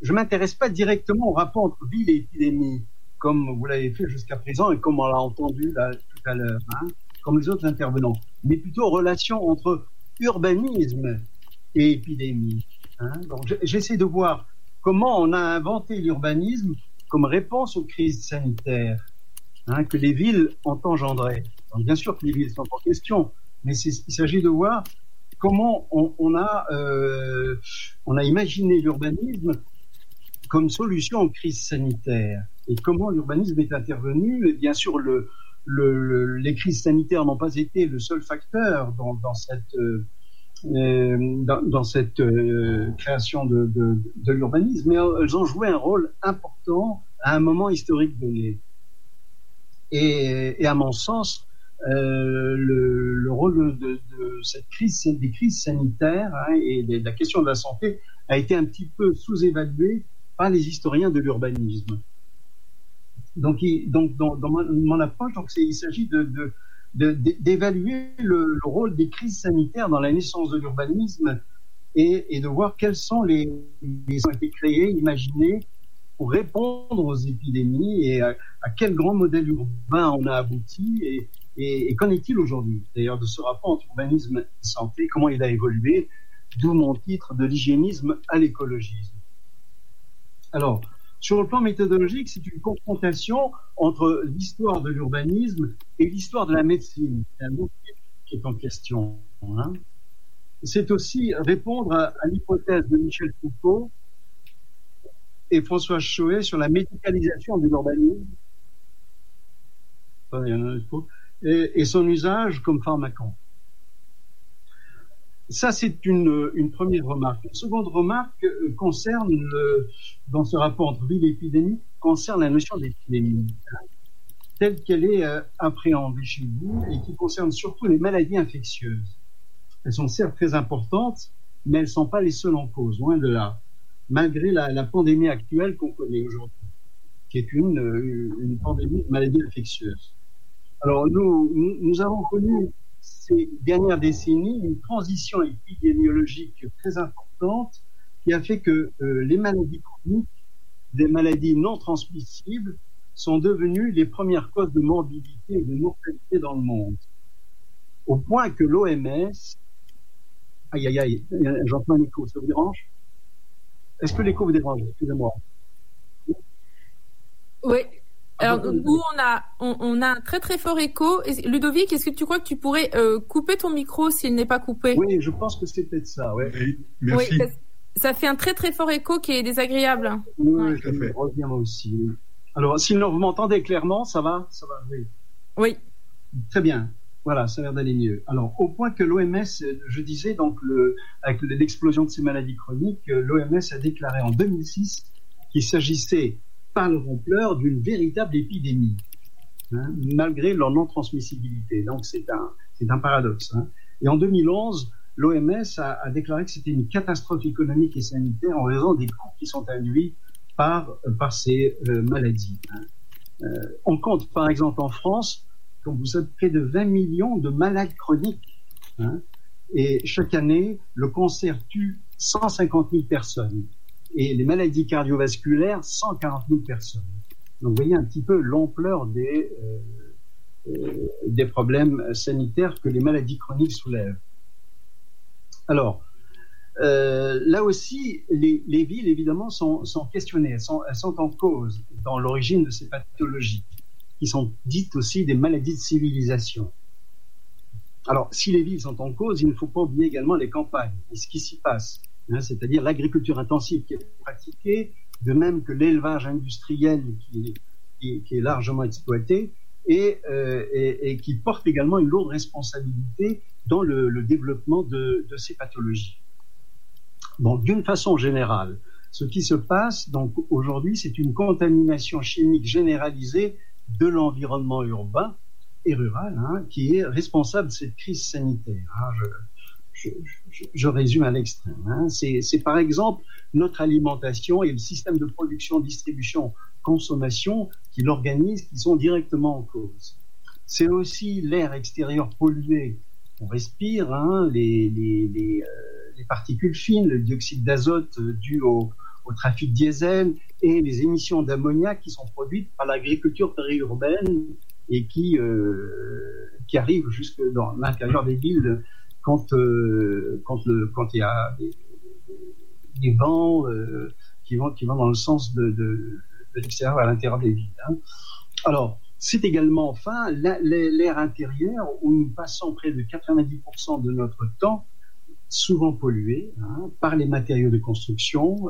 je m'intéresse pas directement au rapport entre ville et épidémie, comme vous l'avez fait jusqu'à présent et comme on l'a entendu là, tout à l'heure, comme les autres intervenants, mais plutôt aux relations entre urbanisme et épidémie. Donc, j'essaie de voir comment on a inventé l'urbanisme comme réponse aux crises sanitaires que les villes ont engendrées. Donc, bien sûr que les villes sont en question, mais il s'agit de voir comment on a imaginé l'urbanisme comme solution aux crises sanitaires et comment l'urbanisme est intervenu. Et bien sûr, les crises sanitaires n'ont pas été le seul facteur dans cette création de l'urbanisme, mais elles ont joué un rôle important à un moment historique donné. Et à mon sens, le rôle de cette crise, des crises sanitaires et de la question de la santé a été un petit peu sous-évalué par les historiens de l'urbanisme. Donc dans mon approche, il s'agit d'évaluer le rôle des crises sanitaires dans la naissance de l'urbanisme et de voir quels sont les ont été créés, imaginés pour répondre aux épidémies et à quel grand modèle urbain on a abouti et qu'en est-il aujourd'hui d'ailleurs de ce rapport entre urbanisme et santé, comment il a évolué, d'où mon titre de l'hygiénisme à l'écologisme. Alors, sur le plan méthodologique, c'est une confrontation entre l'histoire de l'urbanisme et l'histoire de la médecine. C'est un mot qui est en question. C'est aussi répondre à l'hypothèse de Michel Foucault et François Choët sur la médicalisation de l'urbanisme et son usage comme pharmacant. Ça, c'est une première remarque. Une seconde remarque concerne, dans ce rapport entre ville et épidémie, concerne la notion d'épidémie, telle qu'elle est appréhendée chez vous et qui concerne surtout les maladies infectieuses. Elles sont certes très importantes, mais elles ne sont pas les seules en cause, loin de là, malgré la pandémie actuelle qu'on connaît aujourd'hui, qui est une pandémie de maladies infectieuses. Alors, nous avons connu ces dernières décennies une transition épidémiologique très importante qui a fait que les maladies chroniques, des maladies non transmissibles, sont devenues les premières causes de morbidité et de mortalité dans le monde. Au point que l'OMS... Aïe, j'entends un écho, ça vous dérange? Est-ce que l'écho vous dérange? Excusez-moi. Oui. Alors, nous, on a un très très fort écho. Ludovic, est-ce que tu crois que tu pourrais couper ton micro s'il n'est pas coupé? Oui, je pense que c'est peut-être ça. Ouais. Oui, merci. Oui, ça fait un très très fort écho qui est désagréable. Oui, tout à fait. Reviens moi aussi. Alors, sinon vous m'entendez clairement, ça va? Oui. Oui. Très bien. Voilà, ça a l'air d'aller mieux. Alors, au point que l'OMS, je disais, donc, avec l'explosion de ces maladies chroniques, l'OMS a déclaré en 2006 qu'il s'agissait par le rompleur d'une véritable épidémie, malgré leur non-transmissibilité. Donc c'est un paradoxe. Et en 2011, l'OMS a déclaré que c'était une catastrophe économique et sanitaire en raison des coûts qui sont induits par ces maladies. On compte par exemple en France, comme vous savez, près de 20 millions de malades chroniques. Et chaque année, le cancer tue 150 000 personnes. Et les maladies cardiovasculaires, 140 000 personnes. Donc, vous voyez un petit peu l'ampleur des problèmes sanitaires que les maladies chroniques soulèvent. Alors, là aussi, les villes, évidemment, sont questionnées. Elles sont en cause dans l'origine de ces pathologies, qui sont dites aussi des maladies de civilisation. Alors, si les villes sont en cause, il ne faut pas oublier également les campagnes et ce qui s'y passe. C'est-à-dire l'agriculture intensive qui est pratiquée, de même que l'élevage industriel qui est largement exploité et qui porte également une lourde responsabilité dans le développement de ces pathologies. Donc, d'une façon générale, ce qui se passe donc aujourd'hui, c'est une contamination chimique généralisée de l'environnement urbain et rural qui est responsable de cette crise sanitaire. Je résume à l'extrême. C'est par exemple notre alimentation et le système de production, distribution, consommation qui l'organisent, qui sont directement en cause. C'est aussi l'air extérieur pollué. On respire les particules fines, le dioxyde d'azote dû aux au trafic diesel et les émissions d'ammoniac qui sont produites par l'agriculture périurbaine et qui arrivent jusque dans l'intérieur des villes quand il y a des vents qui vont dans le sens de l'extérieur à l'intérieur des villes. Hein. Alors, c'est également enfin l'air intérieur où nous passons près de 90% de notre temps souvent pollué par les matériaux de construction,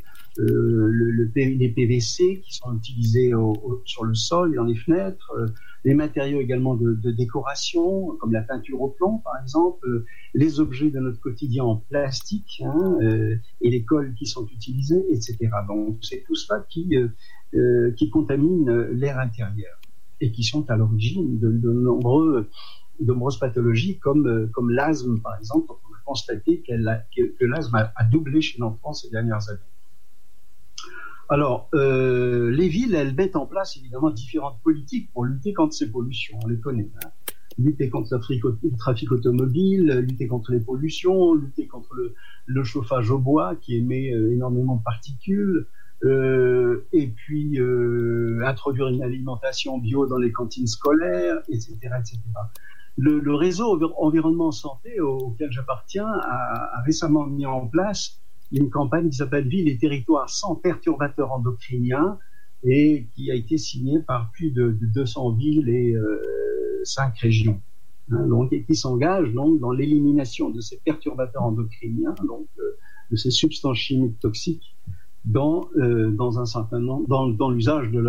les PVC qui sont utilisés sur le sol et dans les fenêtres, les matériaux également de décoration, comme la peinture au plomb par exemple, les objets de notre quotidien en plastique et les colles qui sont utilisées, etc. Donc c'est tout cela qui contamine l'air intérieur et qui sont à l'origine de nombreuses pathologies comme l'asthme par exemple. On a constaté que l'asthme a doublé chez l'enfant ces dernières années. Alors, les villes, elles mettent en place évidemment différentes politiques pour lutter contre ces pollutions, on les connaît. Lutter contre le trafic automobile, lutter contre les pollutions, lutter contre le chauffage au bois qui émet énormément de particules, et puis introduire une alimentation bio dans les cantines scolaires, etc. etc. Le réseau environnement santé auquel j'appartiens a récemment mis en place une campagne qui s'appelle Villes et territoires sans perturbateurs endocriniens et qui a été signée par plus de 200 villes et 5 régions. Donc, et qui s'engagent donc dans l'élimination de ces perturbateurs endocriniens, donc de ces substances chimiques toxiques dans un certain nombre, dans l'usage de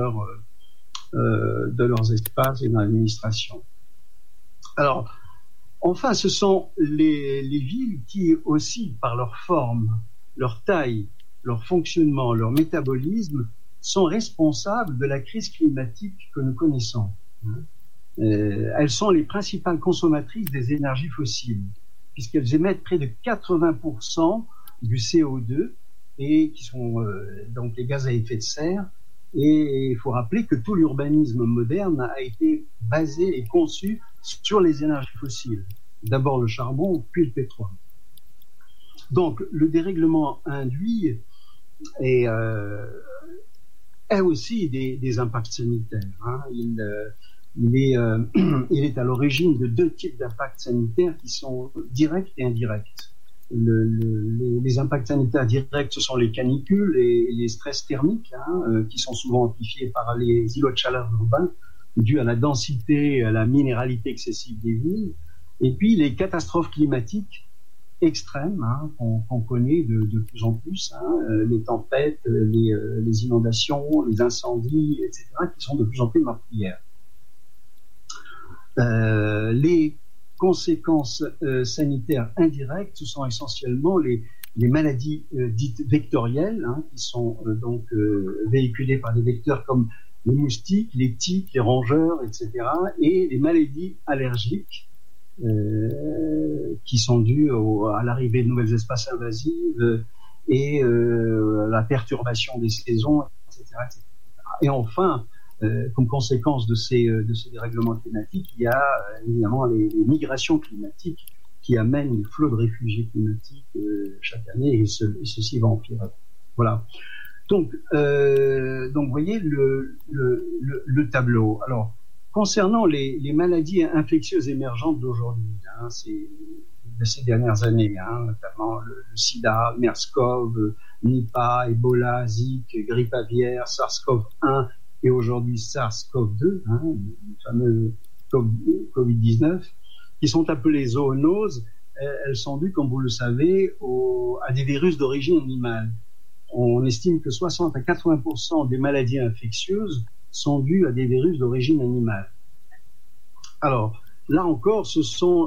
leurs espaces et dans l'administration. Alors, enfin, ce sont les villes qui aussi, par leur forme, leur taille, leur fonctionnement, leur métabolisme, sont responsables de la crise climatique que nous connaissons. Elles sont les principales consommatrices des énergies fossiles, puisqu'elles émettent près de 80% du CO2 et qui sont donc les gaz à effet de serre. Et il faut rappeler que tout l'urbanisme moderne a été basé et conçu sur les énergies fossiles. D'abord le charbon, puis le pétrole. Donc le dérèglement induit a aussi des impacts sanitaires. Il est à l'origine de 2 types d'impacts sanitaires qui sont directs et indirects. Les impacts sanitaires directs, ce sont les canicules et les stress thermiques qui sont souvent amplifiés par les îlots de chaleur urbains dus à la densité, à la minéralité excessive des villes. Et puis les catastrophes climatiques extrêmes qu'on connaît de plus en plus, les tempêtes, les inondations, les incendies, etc., qui sont de plus en plus meurtrières. Les conséquences sanitaires indirectes, ce sont essentiellement les maladies dites vectorielles, qui sont donc véhiculées par des vecteurs comme les moustiques, les tiques, les rongeurs, etc., et les maladies allergiques qui sont dues à l'arrivée de nouvelles espèces invasives et la perturbation des saisons, etc., etc. Et enfin, comme conséquence de ces dérèglements climatiques, il y a évidemment les migrations climatiques qui amènent des flots de réfugiés climatiques chaque année, et ceci va empirer. Voilà. Donc, vous voyez le tableau. Alors, concernant les maladies infectieuses émergentes d'aujourd'hui, de ces dernières années, notamment le sida, MERS-CoV, Nipah, Ebola, Zika, grippe aviaire, SARS-CoV-1 et aujourd'hui SARS-CoV-2, le fameux Covid-19, qui sont appelées zoonoses. Elles sont dues, comme vous le savez, à des virus d'origine animale. On estime que 60 à 80% des maladies infectieuses sont dues à des virus d'origine animale. Alors, là encore, ce sont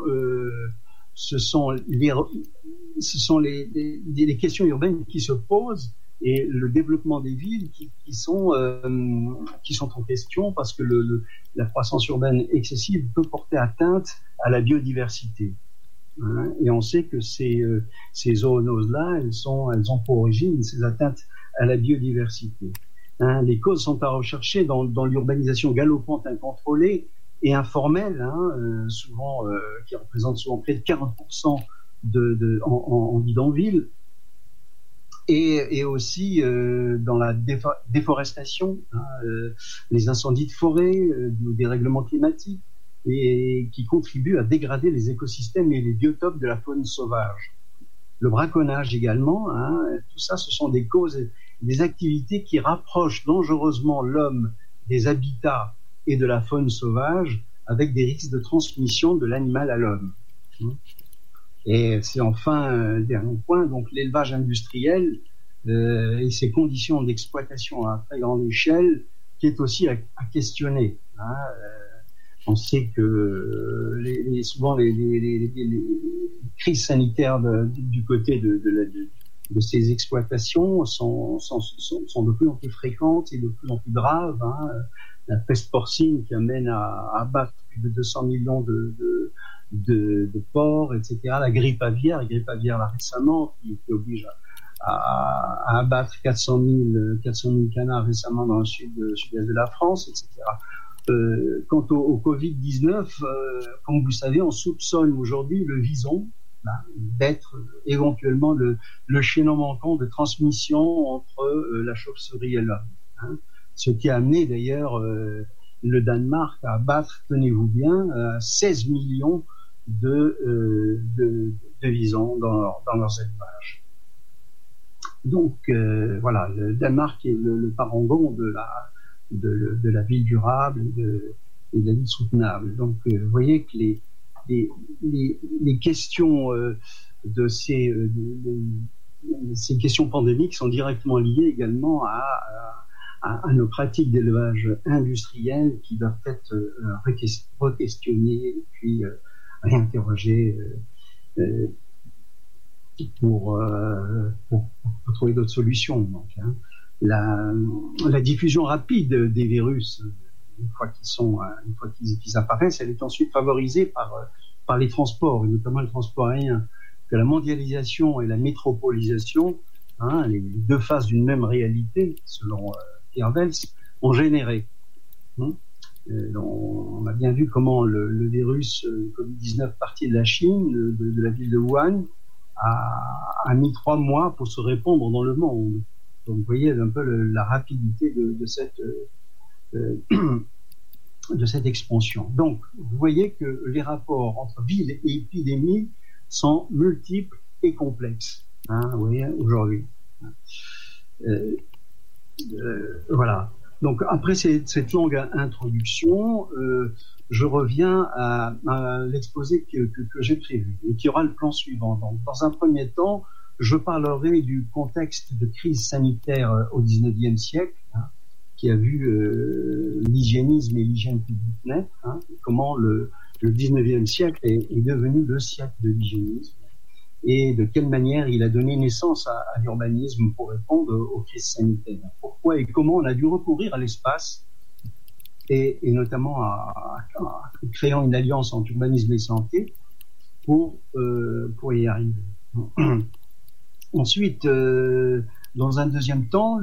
les questions urbaines qui se posent et le développement des villes qui sont en question parce que la croissance urbaine excessive peut porter atteinte à la biodiversité. Et on sait que ces zoonoses-là, elles ont pour origine ces atteintes à la biodiversité. Les causes sont à rechercher dans l'urbanisation galopante incontrôlée et informelle, souvent qui représente souvent près de 40% en bidonville. et aussi dans la déforestation, les incendies de forêt, le dérèglement climatique, et qui contribuent à dégrader les écosystèmes et les biotopes de la faune sauvage. Le braconnage également, tout ça, ce sont des causes, des activités qui rapprochent dangereusement l'homme des habitats et de la faune sauvage, avec des risques de transmission de l'animal à l'homme. Et c'est enfin un dernier point, donc l'élevage industriel et ses conditions d'exploitation à très grande échelle, qui est aussi à questionner. On sait que souvent les crises sanitaires du côté de ces exploitations sont de plus en plus fréquentes et de plus en plus graves. La peste porcine qui amène à abattre plus de 200 millions de porcs, etc. La grippe aviaire là récemment, qui oblige à abattre 400 000 canards récemment dans le sud-est de la France, etc. Quant au Covid-19, comme vous savez, on soupçonne aujourd'hui le vison d'être éventuellement le chaînon manquant de transmission entre la chauve-souris et l'homme. Ce qui a amené d'ailleurs le Danemark à abattre, tenez-vous bien, 16 millions de visons dans leurs élevages. Donc voilà, le Danemark est le parangon de la ville durable et de la vie soutenable. Donc vous voyez que les questions de ces questions pandémiques sont directement liées également à nos pratiques d'élevage industriel qui doivent être re-questionnées et puis réinterrogées pour trouver d'autres solutions. Donc, la diffusion rapide des virus, une fois qu'ils apparaissent, elle est ensuite favorisée par les transports, et notamment le transport aérien, que la mondialisation et la métropolisation, les deux faces d'une même réalité, selon Pierre Vels, ont généré. On a bien vu comment le virus Covid-19 parti de la Chine, de la ville de Wuhan, a mis 3 mois pour se répandre dans le monde. Donc vous voyez un peu la rapidité de cette expansion. Donc vous voyez que les rapports entre ville et épidémie sont multiples et complexes, vous voyez, aujourd'hui. Voilà. Donc après cette longue introduction, je reviens à l'exposé que j'ai prévu et qui aura le plan suivant. Donc dans un premier temps, je parlerai du contexte de crise sanitaire au XIXe siècle, qui a vu l'hygiénisme et l'hygiène publique naître, comment le XIXe siècle est devenu le siècle de l'hygiénisme, et de quelle manière il a donné naissance à l'urbanisme pour répondre aux crises sanitaires. Pourquoi et comment on a dû recourir à l'espace, et notamment à créant une alliance entre urbanisme et santé pour y arriver. Ensuite, dans un deuxième temps,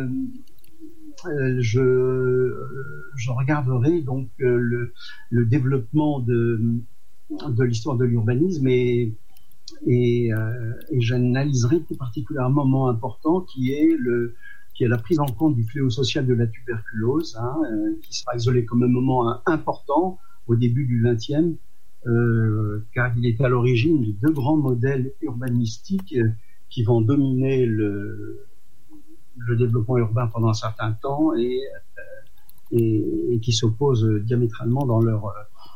je regarderai donc le développement de l'histoire de l'urbanisme et j'analyserai plus particulièrement un moment important qui est la prise en compte du fléau social de la tuberculose, qui sera isolé comme un moment important au début du XXe, car il est à l'origine de 2 grands modèles urbanistiques qui vont dominer le développement urbain pendant un certain temps et qui s'opposent diamétralement dans leur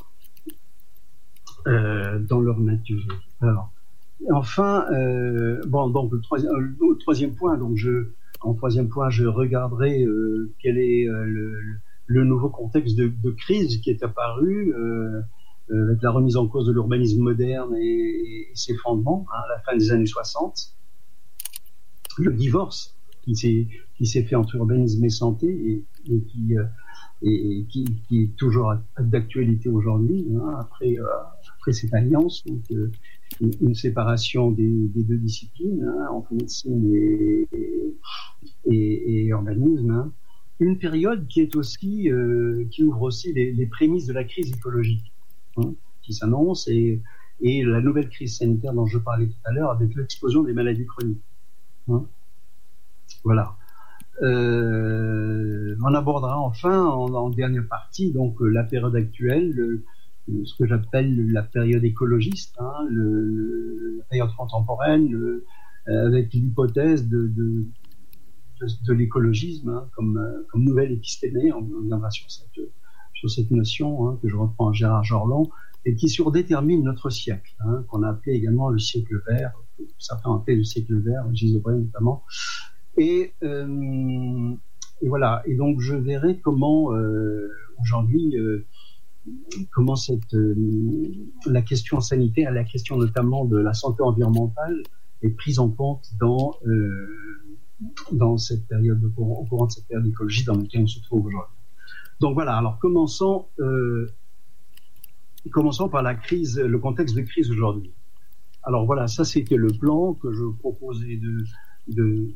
nature. Alors, enfin, donc le troisième point, donc en troisième point, je regarderai quel est le nouveau contexte de crise qui est apparu avec la remise en cause de l'urbanisme moderne et ses fondements à la fin des années 60. Le divorce qui s'est fait entre urbanisme et santé et qui est toujours d'actualité aujourd'hui, après cette alliance, donc une séparation des 2 disciplines, entre médecine et urbanisme. Une période qui est aussi qui ouvre aussi les prémices de la crise écologique qui s'annonce et la nouvelle crise sanitaire dont je parlais tout à l'heure avec l'explosion des maladies chroniques. Voilà. On abordera enfin en dernière partie donc la période actuelle, ce que j'appelle la période écologiste, hein, la période contemporaine, avec l'hypothèse de l'écologisme, hein, comme nouvelle épistémée. On viendra sur cette notion, hein, que je reprends à Gérard Jorland, et qui surdétermine notre siècle, hein, qu'on a appelé également le siècle vert, certains ont appelé le siècle vert, Gilles Debray notamment. Et voilà. Et donc je verrai comment aujourd'hui, comment la question sanitaire, la question notamment de la santé environnementale est prise en compte dans cette période, au courant de cette période d'écologie dans laquelle on se trouve aujourd'hui. Donc voilà. Alors commençons par la crise, le contexte de crise aujourd'hui. Alors voilà, ça c'était le plan que je proposais de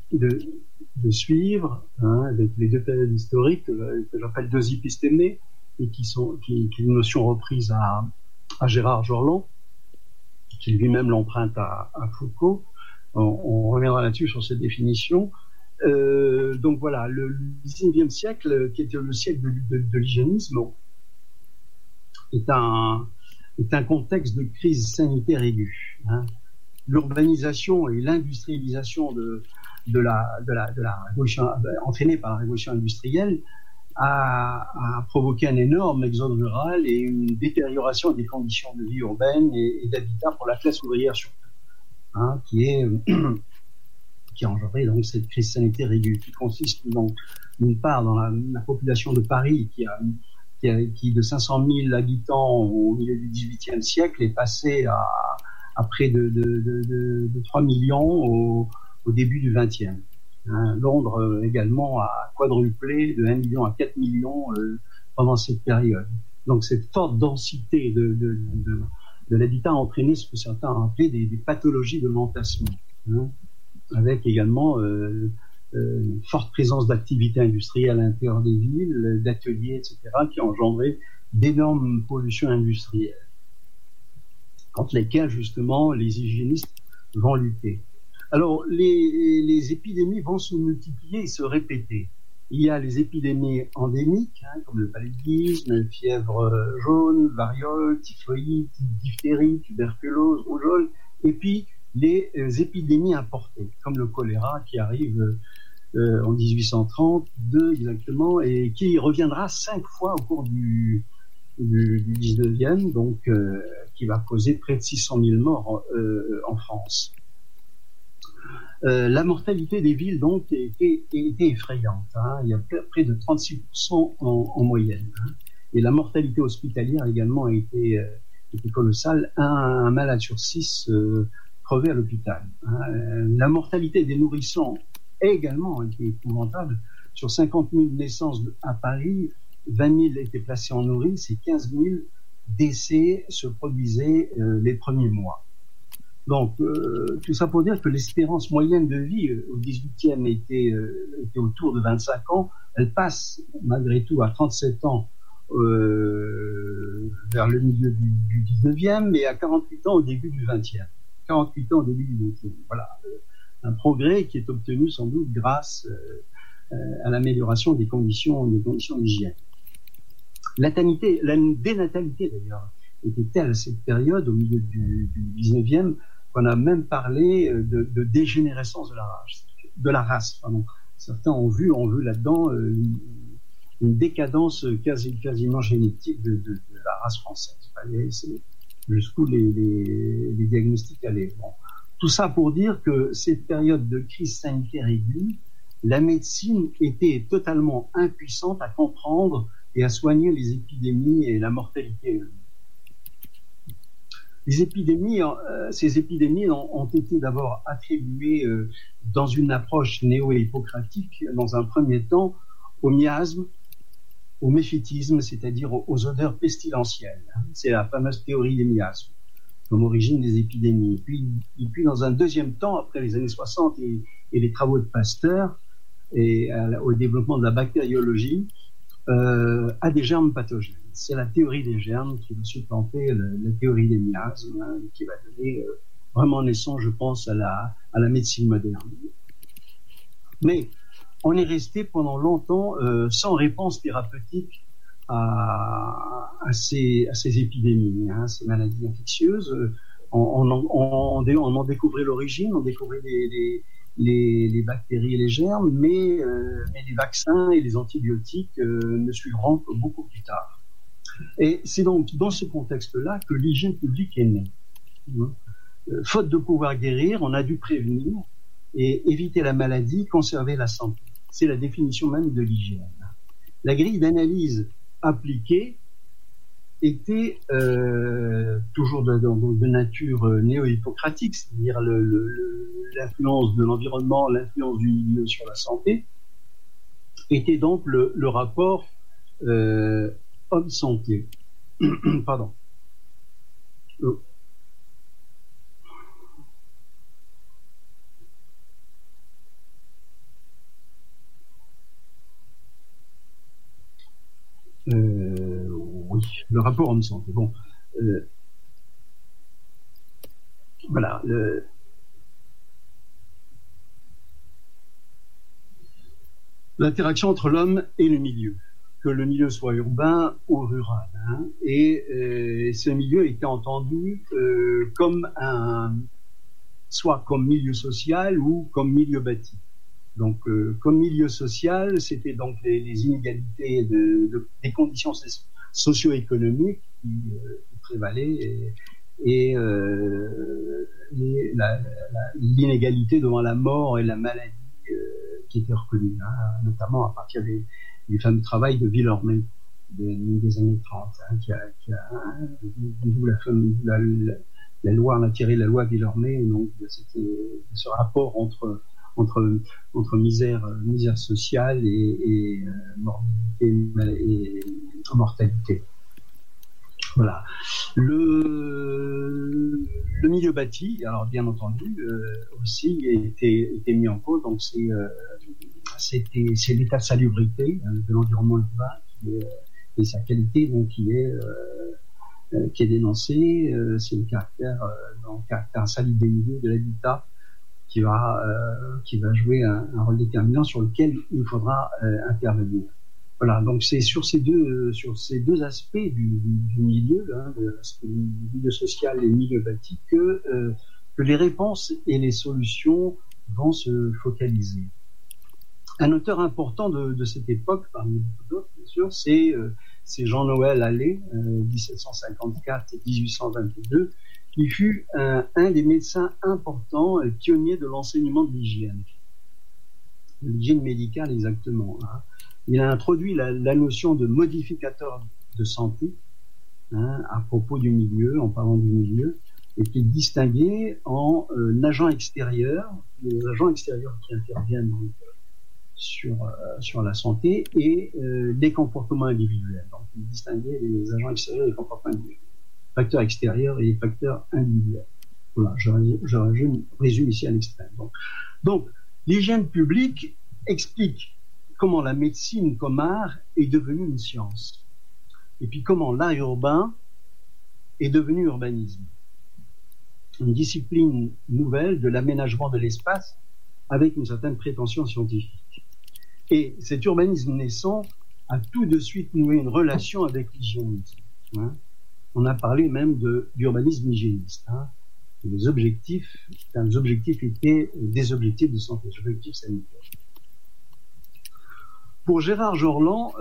suivre, hein, avec les deux périodes historiques que j'appelle deux épistémées, et qui est une notion reprise à Gérard Jorland, qui lui-même l'emprunte à Foucault. On reviendra là-dessus sur cette définition. Donc voilà, le 19e siècle, qui était le siècle de l'hygiénisme, est un contexte de crise sanitaire aiguë, hein. L'urbanisation et l'industrialisation de la révolution, entraînée par la révolution industrielle, a provoqué un énorme exode rural et une détérioration des conditions de vie urbaine et d'habitat pour la classe ouvrière surtout, hein, qui a engendré donc cette crise sanitaire aiguë, qui consiste donc d'une part dans la population de Paris qui de 500 000 habitants au milieu du XVIIIe siècle est passée à près de 3 millions au début du XXe. Hein, Londres également a quadruplé de 1 million à 4 millions pendant cette période. Donc cette forte densité de l'habitat a entraîné ce que certains ont appelé des pathologies de l'entassement, hein, avec également une forte présence d'activités industrielles à l'intérieur des villes, d'ateliers, etc., qui ont engendré d'énormes pollutions industrielles, contre lesquelles, justement, les hygiénistes vont lutter. Alors, les épidémies vont se multiplier et se répéter. Il y a les épidémies endémiques, hein, comme le paludisme, fièvre jaune, variole, typhoïde, diphtérie, tuberculose, rougeole, et puis les épidémies importées, comme le choléra qui arrive en 1832 exactement, et qui reviendra 5 fois au cours du 19e, donc qui va causer près de 600 000 morts en France. La mortalité des villes donc était effrayante, hein. Il y a près de 36% en moyenne, hein. Et la mortalité hospitalière également a été colossale. Un malade sur 6 crevait à l'hôpital, hein. La mortalité des nourrissons a également été épouvantable. Sur 50 000 naissances à Paris, 20 000 étaient placées en nourrice et 15 000 décès se produisaient les premiers mois. Donc, tout ça pour dire que l'espérance moyenne de vie au 18e était autour de 25 ans. Elle passe malgré tout à 37 ans vers le milieu du 19e, mais à 48 ans au début du 20e. 48 ans au début du 20e. Voilà. Un progrès qui est obtenu sans doute grâce à l'amélioration des conditions d'hygiène. La dénatalité d'ailleurs était telle à cette période, au milieu du 19e, qu'on a même parlé de dégénérescence de la race. Pardon. Certains ont vu là-dedans une décadence quasiment génétique de la race française. C'est jusqu'où les diagnostics allaient. Bon. Tout ça pour dire que cette période de crise sanitaire aiguë, la médecine était totalement impuissante à comprendre et à soigner les épidémies et la mortalité. Ces épidémies ont été d'abord attribuées dans une approche néo-hippocratique, dans un premier temps, au miasme, au méphitisme, c'est-à-dire aux odeurs pestilentielles. C'est la fameuse théorie des miasmes, comme origine des épidémies. Et puis dans un deuxième temps, après les années 60 et les travaux de Pasteur, et au développement de la bactériologie, à des germes pathogènes. C'est la théorie des germes qui va supplanter la théorie des miasmes, hein, qui va donner vraiment naissance, je pense, à la médecine moderne. Mais on est resté pendant longtemps sans réponse thérapeutique à ces épidémies, ces maladies infectieuses. On en découvrait l'origine, on découvrait les bactéries et les germes, mais les vaccins et les antibiotiques ne suivront que beaucoup plus tard. Et c'est donc dans ce contexte-là que l'hygiène publique est née. Faute de pouvoir guérir, on a dû prévenir et éviter la maladie, conserver la santé. C'est la définition même de l'hygiène. La grille d'analyse appliquée était toujours de nature néo-hippocratique, c'est-à-dire l'influence de l'environnement, l'influence du milieu sur la santé, était donc le rapport homme-santé. Pardon. Oui, le rapport homme-santé. Bon, voilà. L'interaction entre l'homme et le milieu, que le milieu soit urbain ou rural, et ce milieu était entendu comme soit comme milieu social ou comme milieu bâti. Donc, comme milieu social, c'était donc les inégalités des conditions socio-économiques qui prévalaient et l'inégalité devant la mort et la maladie qui était reconnue, notamment à partir du fameux travail de Villormet des années 30, d'où la loi, on a tiré la loi Villormet, donc de ce rapport entre misère sociale et morbidité et mortalité. Voilà. Le milieu bâti, alors bien entendu, aussi était mis en cause. Donc c'est l'état de salubrité de l'environnement urbain et sa qualité, donc qui est dénoncé. C'est le caractère insalubre des milieux de l'habitat qui va jouer un rôle déterminant sur lequel il faudra intervenir. Voilà, donc c'est sur ces deux aspects du milieu, l'aspect du milieu social et le milieu bâti, que les réponses et les solutions vont se focaliser. Un auteur important de cette époque, parmi beaucoup d'autres, bien sûr, c'est Jean-Noël Allais, 1754-1822, qui fut un des médecins importants et pionniers de l'enseignement de l'hygiène médicale exactement. Il a introduit la notion de modificateur de santé à propos du milieu, en parlant du milieu, et qui est distingué en agents extérieurs, les agents extérieurs qui interviennent donc, sur la santé, et des comportements individuels. Donc, il distinguait les agents extérieurs et les comportements individuels. Facteurs extérieurs et les facteurs individuels. Voilà, je résume ici à l'extrême. Donc, l'hygiène publique explique comment la médecine comme art est devenue une science. Et puis comment l'art urbain est devenu urbanisme. Une discipline nouvelle de l'aménagement de l'espace avec une certaine prétention scientifique. Et cet urbanisme naissant a tout de suite noué une relation avec l'hygiénisme. On a parlé même d'urbanisme hygiéniste. Les objectifs étaient des objectifs de santé, des objectifs sanitaires. Pour Gérard Jorland,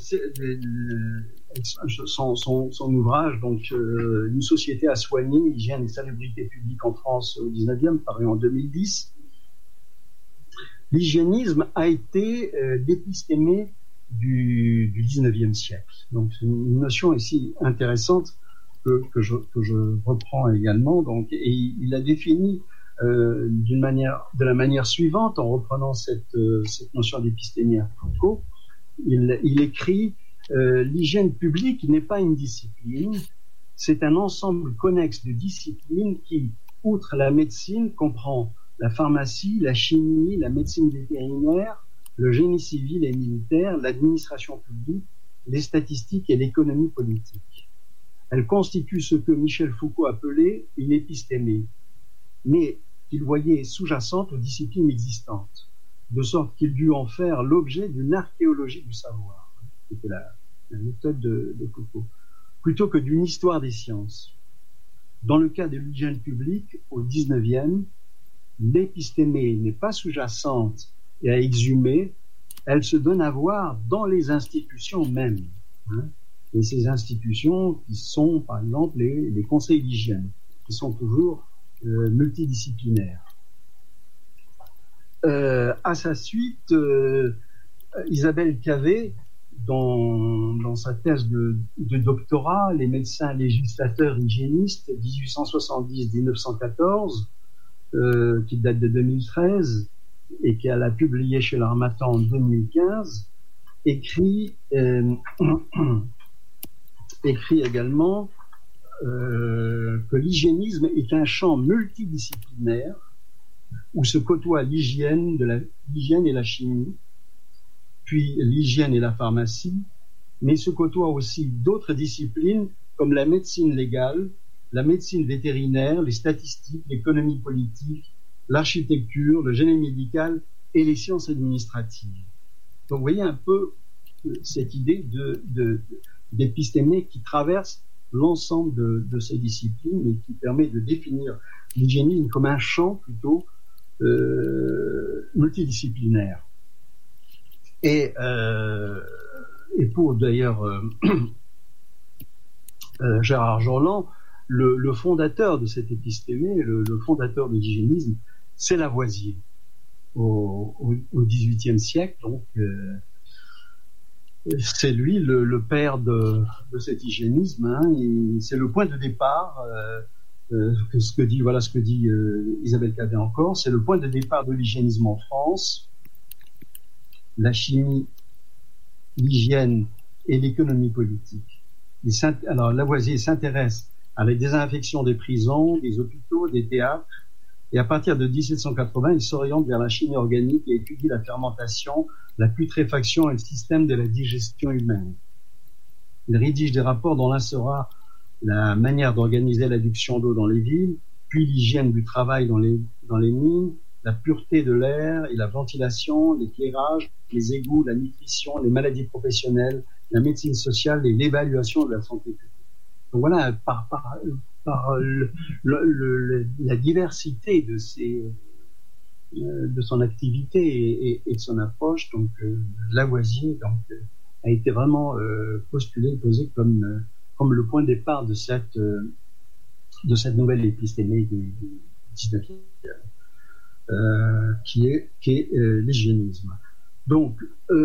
son ouvrage, donc Une société à soigner, hygiène et salubrité publique en France au 19e, paru en 2010, l'hygiénisme a été d'épistémé du 19e siècle. Donc c'est une notion ici intéressante que je reprends également. Donc, et il a défini de la manière suivante, en reprenant cette notion d'épistémie à Foucault. Il écrit l'hygiène publique n'est pas une discipline, c'est un ensemble connexe de disciplines qui, outre la médecine, comprend la pharmacie, la chimie, la médecine vétérinaire, le génie civil et militaire, l'administration publique, les statistiques et l'économie politique. Elle constitue ce que Michel Foucault appelait une épistémée, mais qu'il voyait sous-jacente aux disciplines existantes. de sorte qu'il dut en faire l'objet d'une archéologie du savoir, c'était la méthode de Foucault, plutôt que d'une histoire des sciences. Dans le cas de l'hygiène publique, au XIXe, l'épistémé n'est pas sous-jacente et à exhumer, elle se donne à voir dans les institutions mêmes. Et ces institutions qui sont, par exemple, les conseils d'hygiène, qui sont toujours multidisciplinaires. À sa suite, Isabelle Cavé, dans sa thèse de doctorat, les médecins législateurs hygiénistes 1870-1914, qui date de 2013 et qu'elle a publié chez l'Harmattan en 2015, écrit également que l'hygiénisme est un champ multidisciplinaire où se côtoient l'hygiène et la chimie, puis l'hygiène et la pharmacie, mais se côtoient aussi d'autres disciplines comme la médecine légale, la médecine vétérinaire, les statistiques, l'économie politique, l'architecture, le génie médical et les sciences administratives. Donc vous voyez un peu cette idée d'épistémé qui traverse l'ensemble de ces disciplines et qui permet de définir l'hygiénisme comme un champ plutôt multidisciplinaire. Et pour d'ailleurs Gérard Jorland, le fondateur de cet épistémé, le fondateur de l'hygiénisme, c'est Lavoisier au XVIIIe siècle. Donc c'est lui le père de cet hygiénisme. C'est le point de départ. Ce que dit Isabelle Cavé encore, c'est le point de départ de l'hygiénisme en France. La chimie, l'hygiène et l'économie politique. Alors Lavoisier s'intéresse à la désinfection des prisons, des hôpitaux, des théâtres, et à partir de 1780, il s'oriente vers la chimie organique et étudie la fermentation, la putréfaction et le système de la digestion humaine. Il rédige des rapports dont l'un sera la manière d'organiser l'adduction d'eau dans les villes, puis l'hygiène du travail dans les mines, la pureté de l'air et la ventilation, l'éclairage, les égouts, la nutrition, les maladies professionnelles, la médecine sociale et l'évaluation de la santé publique. Donc voilà, par la diversité de son activité et de son approche, donc Lavoisier a été vraiment posé comme le point de départ de cette nouvelle épistémée du 19e. Qui est l'hygiénisme. Donc,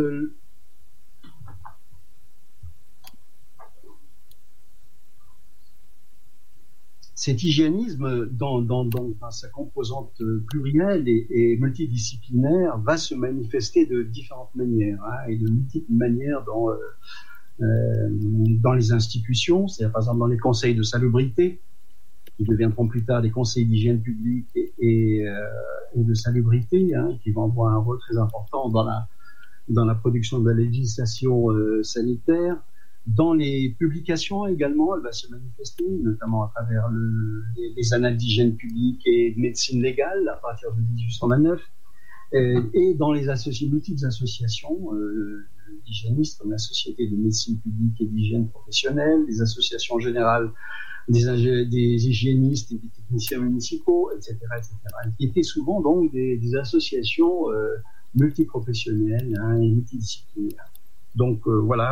cet hygiénisme, dans sa composante plurielle et multidisciplinaire, va se manifester de différentes manières, et de multiples manières dans les institutions, c'est-à-dire par exemple dans les conseils de salubrité, qui deviendront plus tard des conseils d'hygiène publique et de salubrité, qui vont avoir un rôle très important dans la production de la législation sanitaire. Dans les publications également, elle va se manifester, notamment à travers les annales d'hygiène publique et de médecine légale à partir de 1829, et dans les multiples associations d'hygiénistes comme la Société de médecine publique et d'hygiène professionnelle, les associations générales des hygiénistes et des techniciens municipaux, etc., qui étaient souvent donc des associations multiprofessionnelles et multidisciplinaires. Donc voilà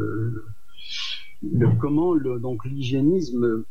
comment donc l'hygiénisme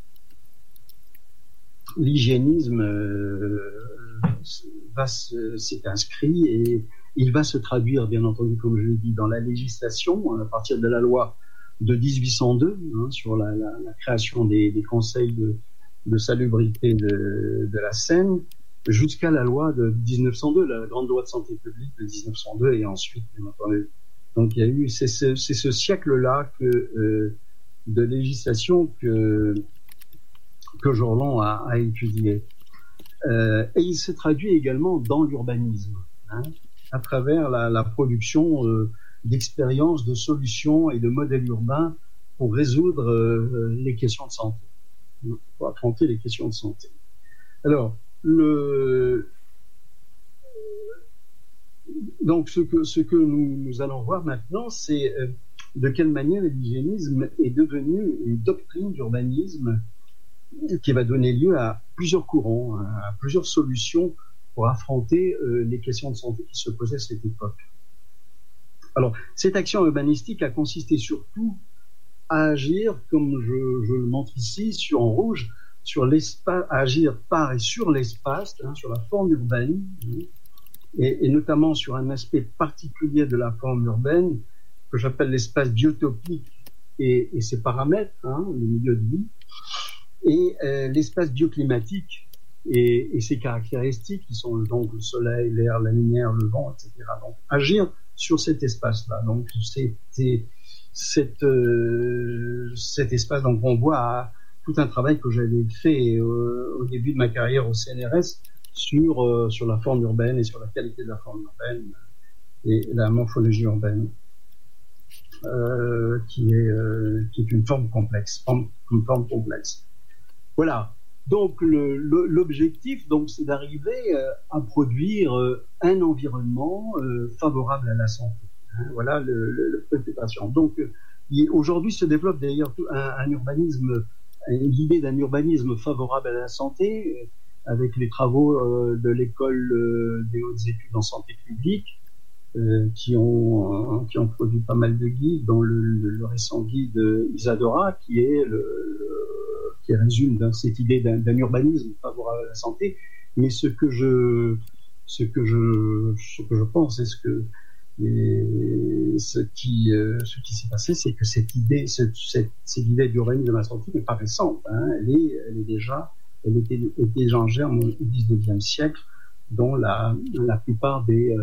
s'est inscrit et il va se traduire, bien entendu, comme je l'ai dit, dans la législation à partir de la loi de 1802 sur la création des conseils de salubrité de la Seine, jusqu'à la loi de 1902, la grande loi de santé publique de 1902, et ensuite, bien entendu. Donc il y a eu, c'est ce siècle-là de législation que Jorland a étudié. Et il se traduit également dans l'urbanisme, à travers la production d'expériences, de solutions et de modèles urbains pour résoudre les questions de santé, pour affronter les questions de santé. Alors, Donc, ce que nous allons voir maintenant, c'est de quelle manière l'hygiénisme est devenu une doctrine d'urbanisme qui va donner lieu à plusieurs courants, à plusieurs solutions pour affronter les questions de santé qui se posaient à cette époque. Alors, cette action urbanistique a consisté surtout à agir, comme je le montre ici, en rouge, sur l'espace, à agir par et sur l'espace, sur la forme urbaine, et notamment sur un aspect particulier de la forme urbaine, que j'appelle l'espace biotopique et ses paramètres, le milieu de vie, et l'espace bioclimatique et ses caractéristiques, qui sont donc le soleil, l'air, la lumière, le vent, etc. Donc, agir sur cet espace-là. Donc, cet espace, donc on voit tout un travail que j'avais fait au début de ma carrière au CNRS sur la forme urbaine et sur la qualité de la forme urbaine et la morphologie urbaine, qui est une forme complexe, une forme complexe. Voilà. Donc l'objectif, donc, c'est d'arriver à produire un environnement favorable à la santé. Voilà la préoccupation. Donc aujourd'hui se développe d'ailleurs un urbanisme, l'idée d'un urbanisme favorable à la santé, avec les travaux de l'école des hautes études en santé publique, qui ont produit pas mal de guides, dont le récent guide Isadora, qui résume cette idée d'un urbanisme favorable à la santé. Mais ce que je pense, et ce qui s'est passé, c'est que cette idée d'urbanisme de la santé n'est pas récente. Elle était déjà en germe au XIXe siècle, dont la plupart des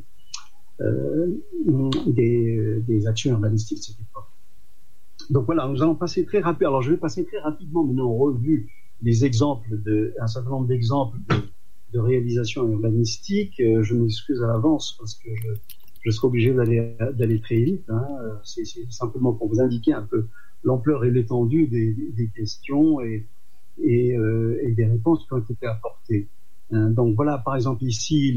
actions urbanistiques de cette époque. Donc voilà, nous allons passer très rapidement. Alors je vais passer très rapidement maintenant en revue un certain nombre d'exemples de réalisations urbanistiques. Je m'excuse à l'avance parce que je serai obligé d'aller très vite. C'est simplement pour vous indiquer un peu l'ampleur et l'étendue des questions et des réponses qui ont été apportées. Donc voilà, par exemple ici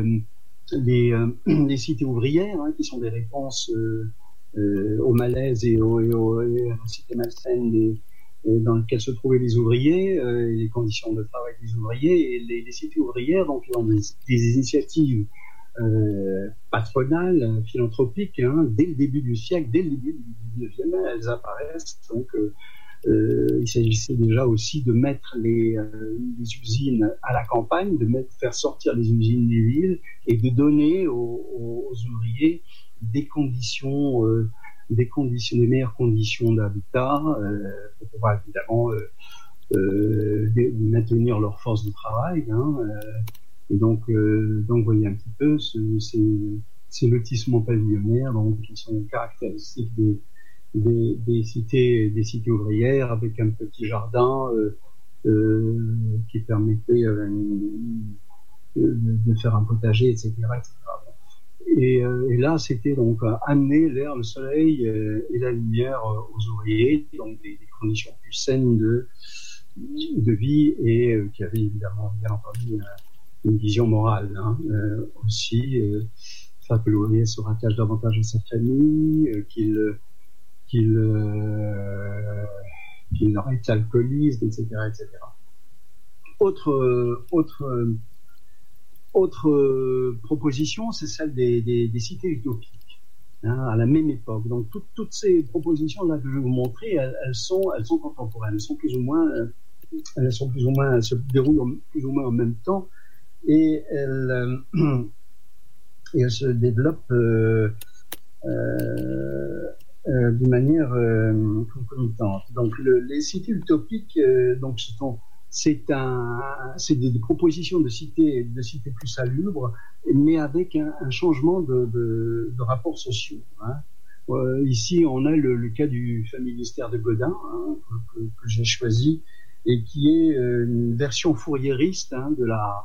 les cités ouvrières, qui sont des réponses au malaise et à la cité malsaine dans lesquelles se trouvaient les ouvriers, les conditions de travail des ouvriers, et les cités ouvrières, donc ils ont des initiatives patronales, philanthropiques, dès le début du siècle, dès le début du 19e, elles apparaissent. Donc il s'agissait déjà aussi de mettre les usines à la campagne, faire sortir les usines des villes et de donner aux ouvriers des meilleures conditions d'habitat pour pouvoir évidemment maintenir leur force de travail. Et donc vous voyez un petit peu ces lotissements pavillonnaires, donc qui sont caractéristiques des cités ouvrières, avec un petit jardin qui permettait de faire un potager, etc. Et là, c'était donc amener l'air, le soleil et la lumière aux ouvriers, donc des conditions plus saines de vie, et qui avaient évidemment, bien entendu, une vision morale aussi, faire que l'ouvrier se rattache davantage à sa famille, qu'il arrête l'alcoolisme, etc., etc. Autre proposition, c'est celle des cités utopiques, à la même époque. Donc toutes ces propositions là que je vais vous montrer, elles sont contemporaines. Elles se déroulent plus ou moins en même temps, et elles se développent d'une manière concomitante. Donc les cités utopiques, c'est des propositions de cités plus salubres, mais avec un changement de rapports sociaux. Ici, on a le cas du familistère de Godin, que j'ai choisi, et qui est une version fouriériste de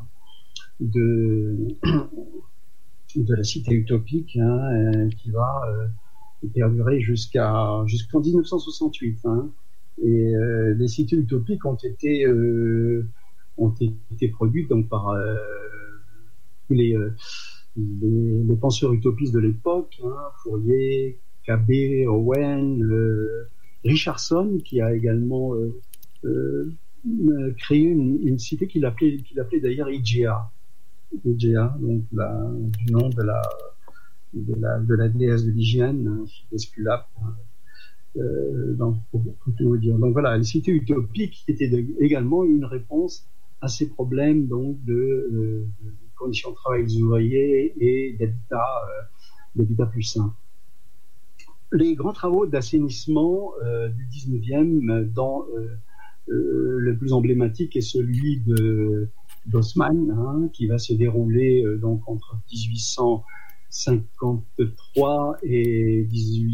la cité utopique, qui va perdurer jusqu'en 1968. Et les cités utopiques ont été produites donc par tous les les penseurs utopistes de l'époque, Fourier, Cabet, Owen, Richardson, qui a également créé une cité qu'il appelait d'ailleurs Igea, donc du nom de la déesse de l'hygiène, d'Esculape. Donc, pour tout vous dire. Donc voilà, les cités utopiques qui étaient également une réponse à ces problèmes donc de conditions de travail des ouvriers et d'habitat plus sain. Les grands travaux d'assainissement du 19e, dans le plus emblématique est celui d'Haussmann, qui va se dérouler donc entre 1853 et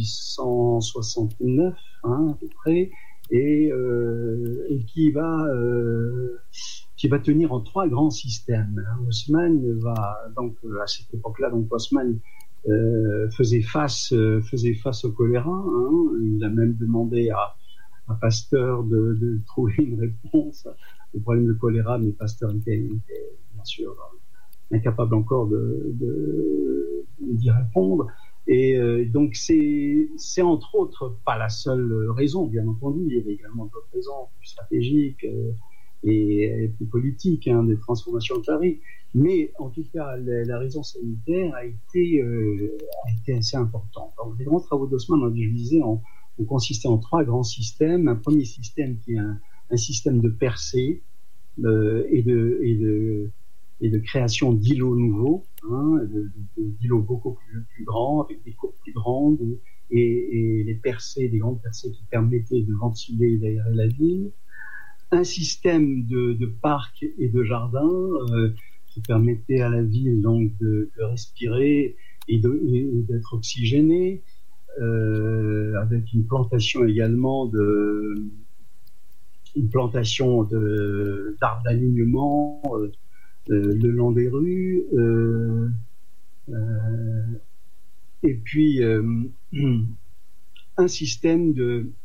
1869, à peu près, et qui va tenir en 3 grands systèmes. Haussmann va donc à cette époque-là, donc Haussmann faisait face au choléra. Il a même demandé à Pasteur de trouver une réponse au problème de choléra, mais Pasteur était bien sûr incapable encore d'y répondre. Et donc c'est entre autres pas la seule raison, bien entendu. Il y avait également d'autres raisons plus stratégiques et plus politiques, des transformations de Paris. Mais en tout cas, la raison sanitaire a été assez importante. Donc les grands travaux d'Haussmann, je disais, ont consisté en 3 grands systèmes. Un premier système qui est un système de percée et de création d'îlots nouveaux, d'îlots beaucoup plus grands, avec des cours plus grandes, et des grandes percées qui permettaient de ventiler et d'aérer la ville. Un système de parcs et de jardins qui permettait à la ville donc de respirer et d'être oxygénée, avec une plantation également d'arbres d'alignement le long des rues, et puis un système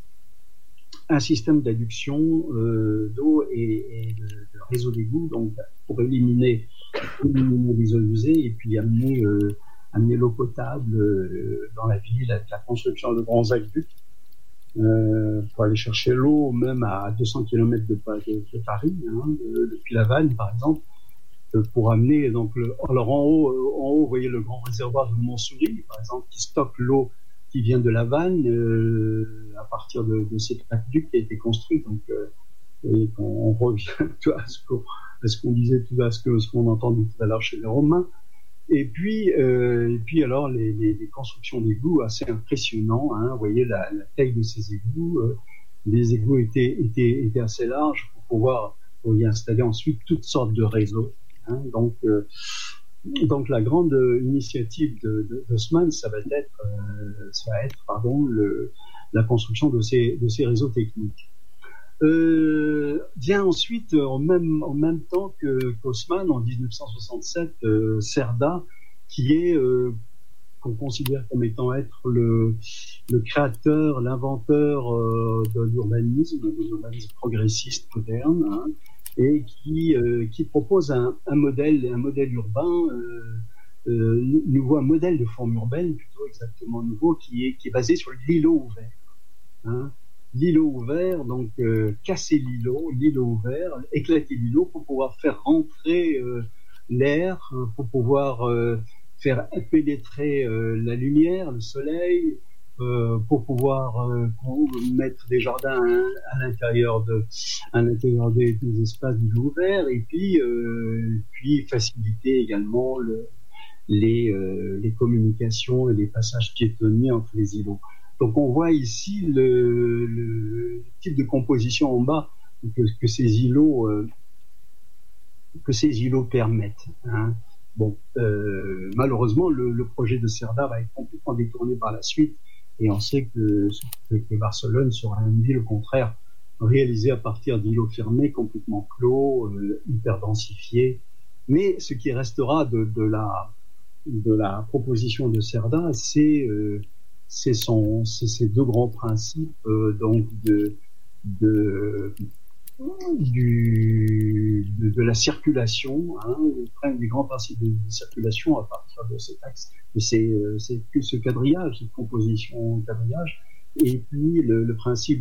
d'adduction d'eau et de réseau d'égout, donc pour éliminer les eaux usées et puis amener l'eau potable dans la ville avec la construction de grands aqueducs pour aller chercher l'eau même à 200 km de Paris, depuis La Vanne par exemple, pour amener donc alors en haut vous voyez le grand réservoir de Montsouris par exemple qui stocke l'eau qui vient de La Vanne à partir de cet aqueduc qui a été construit. Donc et on revient à ce qu'on disait tout à ce qu'on entendait tout à l'heure chez les Romains. Et puis alors les constructions d'égouts assez impressionnants. Vous voyez la taille de ces égouts. Les égouts étaient assez larges pour y installer ensuite toutes sortes de réseaux. Donc la grande initiative d'Haussmann, ça va être la construction de ces réseaux techniques. Vient ensuite en même temps qu'Haussmann en 1967 Cerda, qui est qu'on considère comme étant être le créateur, l'inventeur de l'urbanisme progressiste moderne, et qui propose un modèle urbain nouveau, un modèle de forme urbaine plutôt exactement nouveau, qui est basé sur l'îlot ouvert. L'îlot ouvert, donc casser l'îlot ouvert, éclater l'îlot pour pouvoir faire rentrer l'air, pour pouvoir faire pénétrer la lumière, le soleil, pour pouvoir mettre des jardins à l'intérieur des espaces d'îlots ouverts, et puis faciliter également les communications et les passages piétonniers entre les îlots. Donc on voit ici le type de composition en bas que ces îlots permettent. Malheureusement, le projet de Cerda va être complètement détourné par la suite, et on sait que Barcelone sera une ville au contraire réalisée à partir d'îlots fermés, complètement clos, hyper densifiés. Mais ce qui restera de la proposition de Cerda, c'est ces 2 grands principes donc de de la circulation, des grands principes de circulation à partir de cet axe, de ce quadrillage, cette composition quadrillage, et puis le principe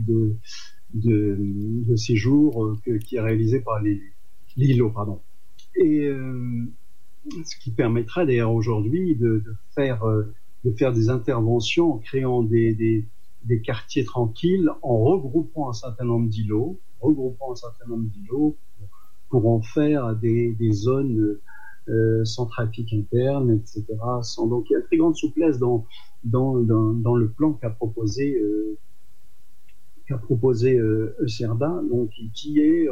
de séjour qui est réalisé par les îlots, pardon. Et ce qui permettra d'ailleurs aujourd'hui de faire des interventions en créant des quartiers tranquilles, en regroupant un certain nombre d'îlots, pour en faire des zones sans trafic interne, etc. Donc il y a une très grande souplesse dans le plan qu'a proposé Cerda, donc qui est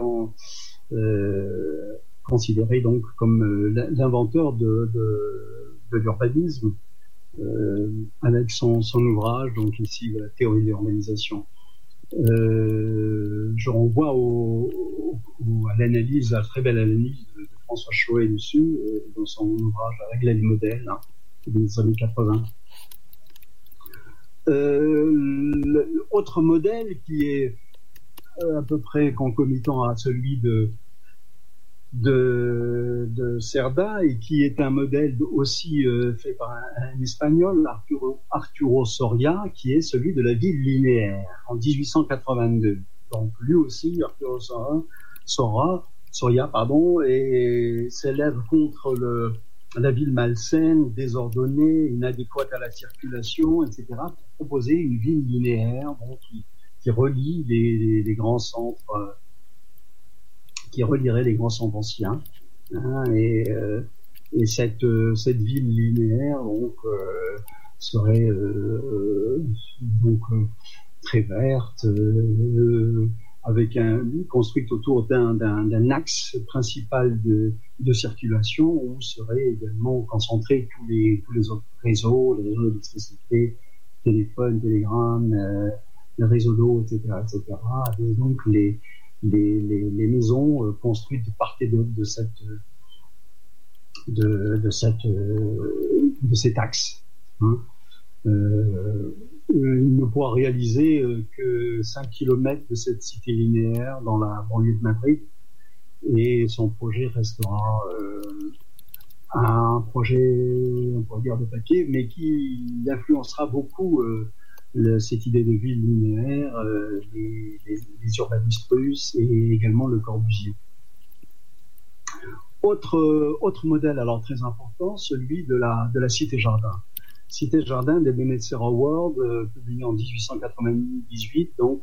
considéré donc comme l'inventeur de l'urbanisme, avec son ouvrage, donc ici la théorie de l'urbanisation. Je renvoie à l'analyse, à la très belle analyse de François Choët dessus, dans son ouvrage La règle et le modèle, des années 80. Autre modèle qui est à peu près concomitant à celui de Cerda, et qui est un modèle aussi fait par un Espagnol, Arturo Soria, qui est celui de la ville linéaire en 1882. Donc lui aussi, Arturo Soria, s'élève contre la ville malsaine, désordonnée, inadéquate à la circulation, etc., pour proposer une ville linéaire, qui relie les grands centres, qui relierait les grands centres anciens, et cette ville linéaire serait très verte, construite autour d'un axe principal de circulation, où seraient également concentrés tous les autres réseaux, les réseaux d'électricité, téléphone, télégramme, les réseaux d'eau, etc., et donc les maisons construites de part et d'autre de cet axe. Il ne pourra réaliser que 5 km de cette cité linéaire dans la banlieue de Madrid, et son projet restera un projet, on pourrait dire, de papier, mais qui influencera beaucoup cette idée de ville linéaire, les urbanistes russes et également Le Corbusier. Autre modèle alors très important, celui de la Cité-Jardin. Cité-Jardin des Benetzer Awards, publié en 1898, donc,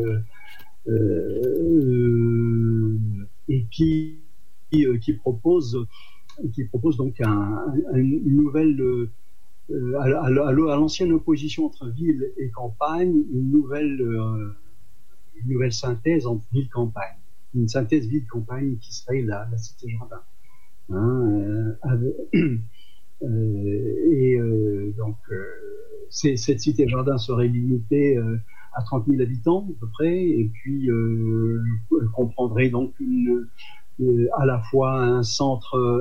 et qui propose donc une nouvelle, à l'ancienne opposition entre ville et campagne, une nouvelle synthèse entre ville-campagne. Une synthèse ville-campagne qui serait la Cité-Jardin. Cette Cité-Jardin serait limitée à 30 000 habitants, à peu près, et puis elle comprendrait donc à la fois un centre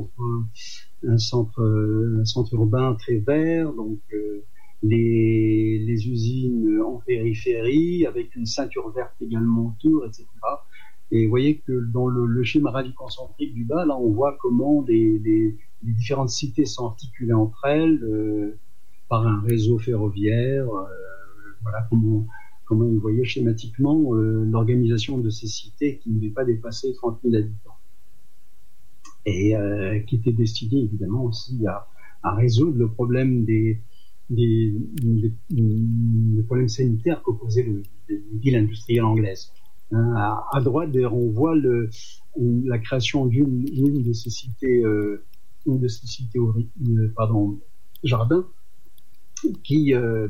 urbain très vert, donc les usines en périphérie, avec une ceinture verte également autour, etc. Et vous voyez que dans le schéma radioconcentrique du bas, là, on voit comment les différentes cités sont articulées entre elles par un réseau ferroviaire. Voilà comment vous voyez schématiquement l'organisation de ces cités qui ne devaient pas dépasser 30 000 habitants. Et qui était destiné évidemment aussi à résoudre le problème des problèmes sanitaires que posait les villes industrielles anglaises. À droite, on voit la création d'une de ces cités, jardins, qui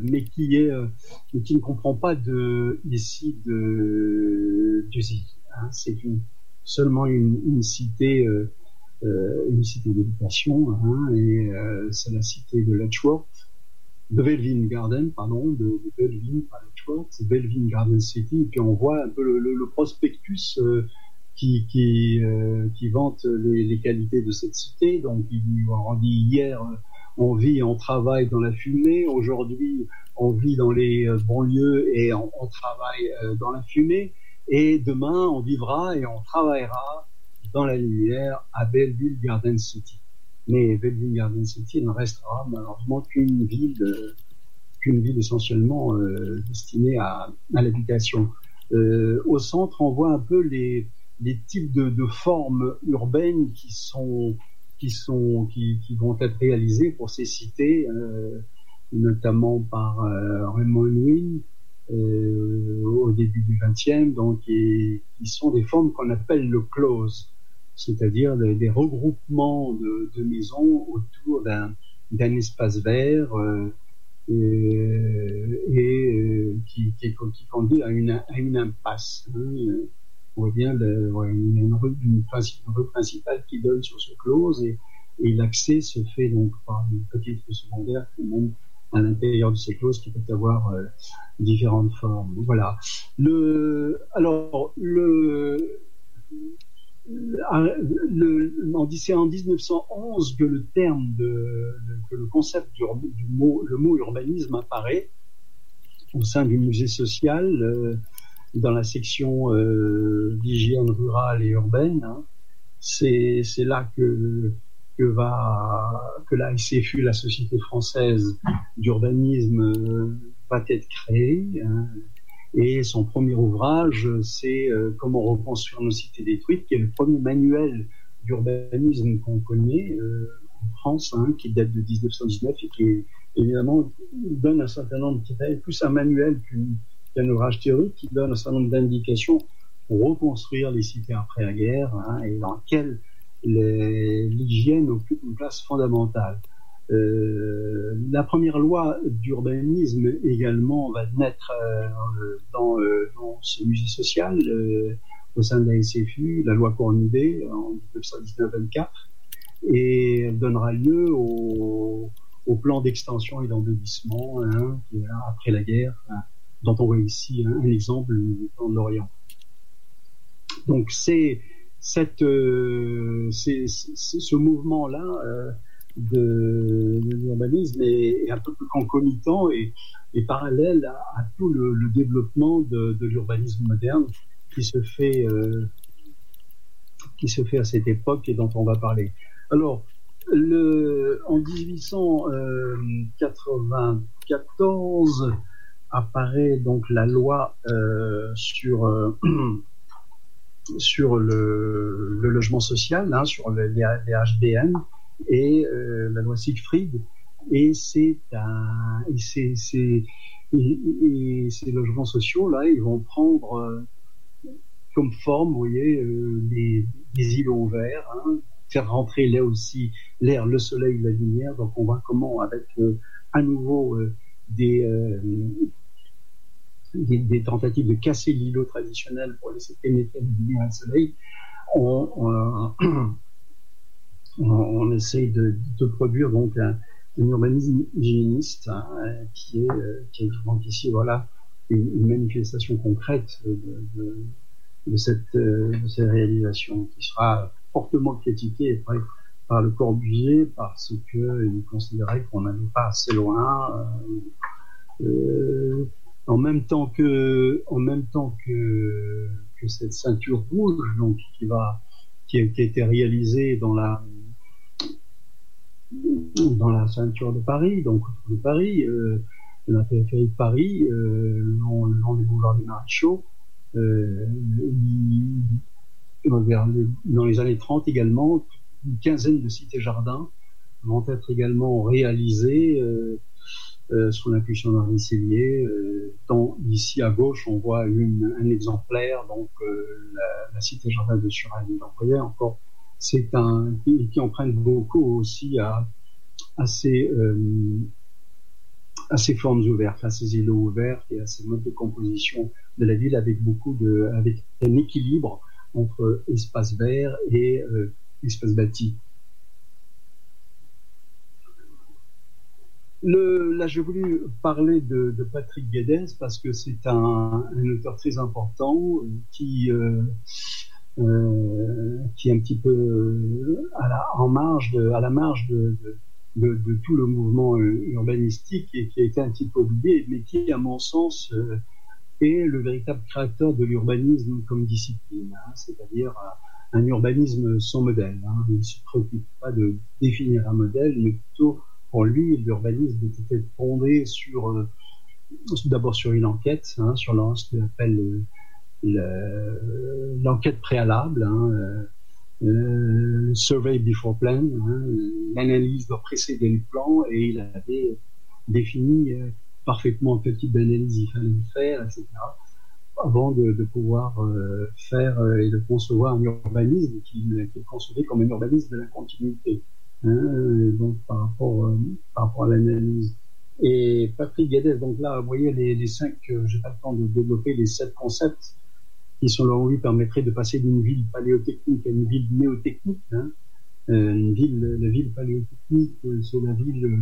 ne comprend pas ici d'usine. C'est seulement une cité d'éducation, et c'est la cité de Letchworth, de Belvin Garden, de Belvin, pas Letchworth, c'est Belvin Garden City, et puis on voit un peu le prospectus qui vante les qualités de cette cité. Donc on dit hier, on vit et on travaille dans la fumée, aujourd'hui on vit dans les banlieues et on travaille dans la fumée. Et demain, on vivra et on travaillera dans la lumière à Belleville Garden City. Mais Belleville Garden City ne restera malheureusement qu'une ville essentiellement destinée à l'habitation. Au centre, on voit un peu les types de formes urbaines qui vont être réalisées pour ces cités, notamment par Raymond Unwin au début du XXe, donc qui sont des formes qu'on appelle le close, c'est-à-dire des regroupements de maisons autour d'un espace vert qui conduit à une impasse. On voit bien une rue principale qui donne sur ce close et l'accès se fait donc par une petite rue secondaire qui monte à l'intérieur de ces closes qui peut avoir différentes formes. Voilà. C'est en 1911 que le concept le mot urbanisme apparaît au sein du musée social dans la section d'hygiène rurale et urbaine. Hein. C'est là que la SFU, la Société française d'urbanisme, va être créée. Hein. Et son premier ouvrage, c'est Comment reconstruire nos cités détruites, qui est le premier manuel d'urbanisme qu'on connaît en France, hein, qui date de 1919 et qui, évidemment, donne un certain nombre, plus un manuel qu'un ouvrage théorique, qui donne un certain nombre d'indications pour reconstruire les cités après la guerre, hein, et dans lesquelles l'hygiène occupe une place fondamentale. La première loi d'urbanisme également va naître dans ce musée social au sein de la SFU, la loi Cornudet en 1919-24, et elle donnera lieu au plan d'extension et d'embellissement, hein, qui est là après la guerre, hein, dont on voit ici un exemple en Orient. Donc c'est ce mouvement-là de l'urbanisme est un peu plus concomitant et parallèle à tout le développement de l'urbanisme moderne qui se fait à cette époque et dont on va parler. Alors, en 1894 apparaît donc la loi sur le logement social, hein, sur les HDN, et la loi Siegfried, et ces logements sociaux là, ils vont prendre comme forme, vous voyez, des îlots verts, hein, faire rentrer là aussi l'air, le soleil, la lumière. Donc on voit comment, avec à nouveau des tentatives de casser l'îlot traditionnel pour laisser pénétrer la lumière et le soleil, on essaye de produire donc un urbanisme hygiéniste, hein, qui est donc ici, voilà, une manifestation concrète de cette réalisation, qui sera fortement critiquée par Le Corbusier parce qu'il considérait qu'on n'allait pas assez loin. En même temps que cette ceinture rouge, donc qui a été réalisée dans la ceinture de Paris, donc autour de Paris, la périphérie de Paris, le long des boulevards des Maréchaux, dans les années 30 également, une quinzaine de cités-jardins vont être également réalisées sous l'impulsion d'Henri Sellier. Ici à gauche, on voit un exemplaire, donc la cité-jardin de Suresnes. Donc vous voyez encore, c'est qui emprunte beaucoup aussi à ces formes ouvertes, à ces îlots ouverts et à ces modes de composition de la ville avec un équilibre entre espace vert et espace bâti. Là, j'ai voulu parler de Patrick Guédez parce que c'est un auteur très important qui est un petit peu à la marge de tout le mouvement urbanistique et qui a été un petit peu oublié, mais qui, à mon sens, est le véritable créateur de l'urbanisme comme discipline, c'est-à-dire un urbanisme sans modèle. Il ne se préoccupe pas de définir un modèle, mais plutôt, pour lui, l'urbanisme était fondé d'abord sur une enquête, sur ce qu'on appelle l'enquête préalable, survey before plan, l'analyse doit précéder le plan, et il avait défini parfaitement quel type d'analyse il fallait faire, etc., avant de pouvoir faire et de concevoir un urbanisme qu'il concevait comme un urbanisme de la continuité, donc par rapport à l'analyse. Et Patrick Guedes, donc là, vous voyez les 5, j'ai pas le temps de développer les 7 concepts qui, selon lui, permettraient de passer d'une ville paléotechnique à une ville néotechnique. La ville paléotechnique, c'est la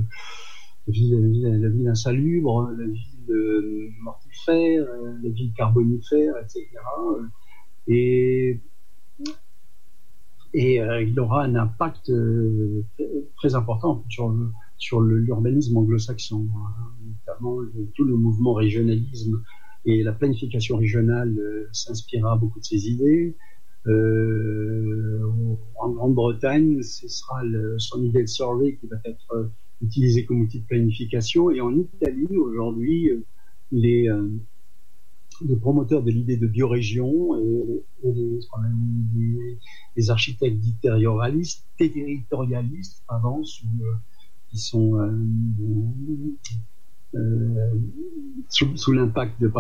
ville insalubre, la ville mortifère, la ville carbonifère, etc. Et il aura un impact très important sur l'urbanisme anglo-saxon, notamment tout le mouvement régionalisme et la planification régionale s'inspirera beaucoup de ces idées. En Grande-Bretagne, ce sera son idée de survey qui va être utilisé comme outil de planification. Et en Italie, aujourd'hui, les promoteurs de l'idée de biorégion et les architectes dits territorialistes, qui sont sous l'impact de,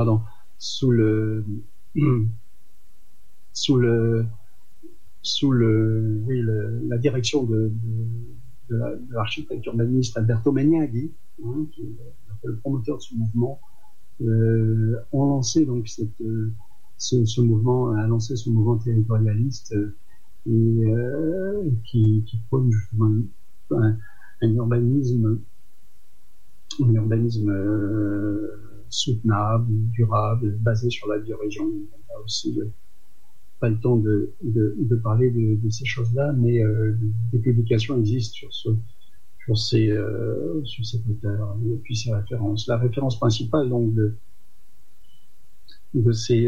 la direction de l'architecte urbaniste Alberto Magnaghi, qui est le promoteur de ce mouvement, ont lancé donc ce mouvement territorialiste qui prône justement un urbanisme soutenable, durable, basé sur la biorégion. On n'a aussi pas le temps de parler de ces choses-là, mais des publications existent sur ces auteurs et puis ces références. La référence principale donc de ces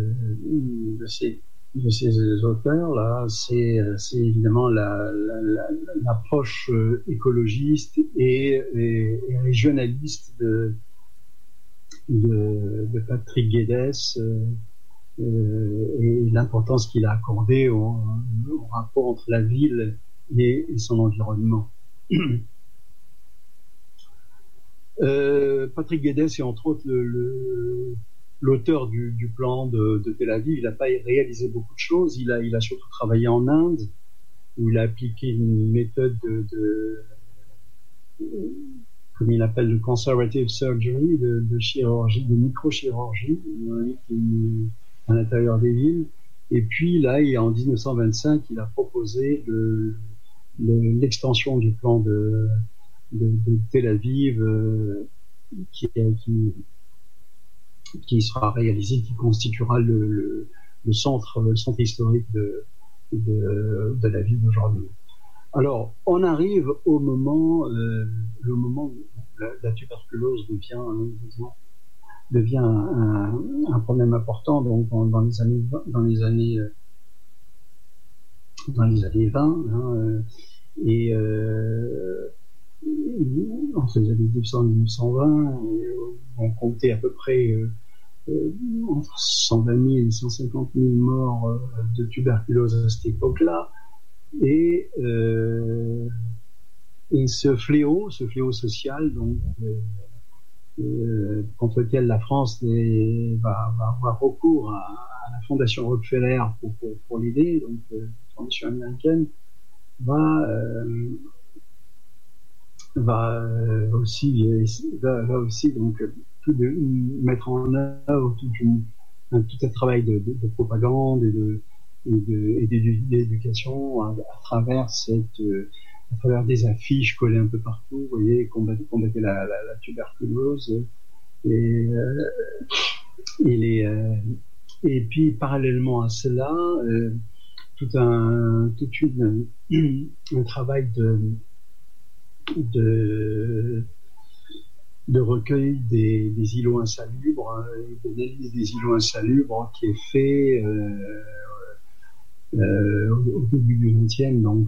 auteurs là, c'est évidemment l'approche écologiste et régionaliste de Patrick Guedes, et l'importance qu'il a accordée au rapport entre la ville et son environnement. Patrick Guedes est entre autres l'auteur du plan de Tel Aviv. Il n'a pas réalisé beaucoup de choses. Il a surtout travaillé en Inde, où il a appliqué une méthode comme il appelle le conservative surgery, de chirurgie, de microchirurgie, à l'intérieur des villes. Et puis là, en 1925, il a proposé l'extension du plan de Tel Aviv, qui sera réalisé, qui constituera le centre historique de la ville d'aujourd'hui. Alors, on arrive au moment où la tuberculose devient un problème important, donc dans les années 20, et entre les années 1900 et 1920, on comptait à peu près entre 120 000 et 150 000 morts de tuberculose à cette époque-là, et ce fléau social, donc contre lequel la France va avoir recours à la Fondation Rockefeller pour l'aider, donc la Fondation américaine va aussi donc mettre en œuvre tout un travail de propagande et d'éducation à travers des affiches collées un peu partout, vous voyez, combattre la tuberculose, et puis parallèlement à cela, tout un travail de recueil des îlots insalubres, d'analyse des îlots insalubres qui est fait au début du XXe, donc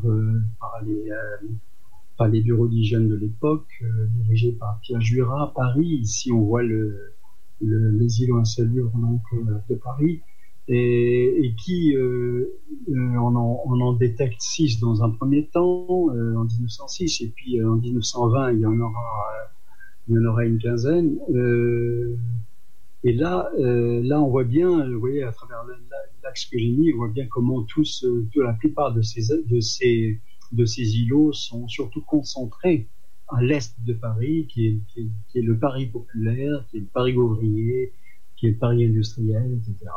par les bureaux d'hygiène de l'époque, dirigés par Pierre Jurat à Paris. Ici, on voit les îlots insalubres donc, de Paris, et qui on en détecte 6 dans un premier temps, en 1906, et puis en 1920, il y en aura une quinzaine. Et là, on voit bien, vous voyez, à travers l'axe que j'ai mis, on voit bien comment la plupart de ces îlots sont surtout concentrés à l'est de Paris, qui est le Paris populaire, qui est le Paris ouvrier, qui est le Paris industriel, etc.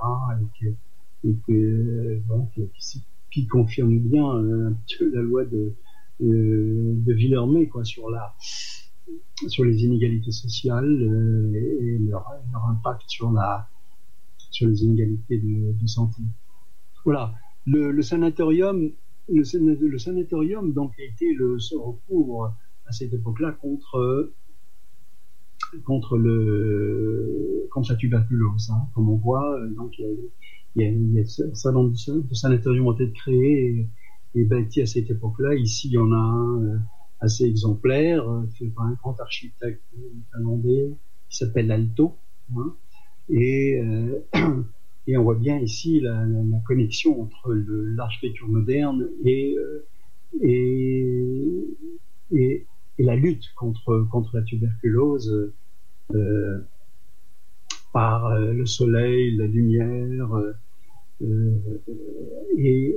Qui confirme bien un petit peu la loi de Villermé, quoi, sur les inégalités sociales et leur impact sur les inégalités de santé. Voilà. Le sanatorium donc a été le seul recours à cette époque-là contre la tuberculose. Hein. Comme on voit, donc il y a un certain nombre de sanatoriums ont été créés et bâtis à cette époque-là. Ici, il y en a un assez exemplaire, fait par un grand architecte finlandais qui s'appelle Aalto, hein, et on voit bien ici la connexion entre l'architecture moderne et la lutte contre la tuberculose par le soleil, la lumière et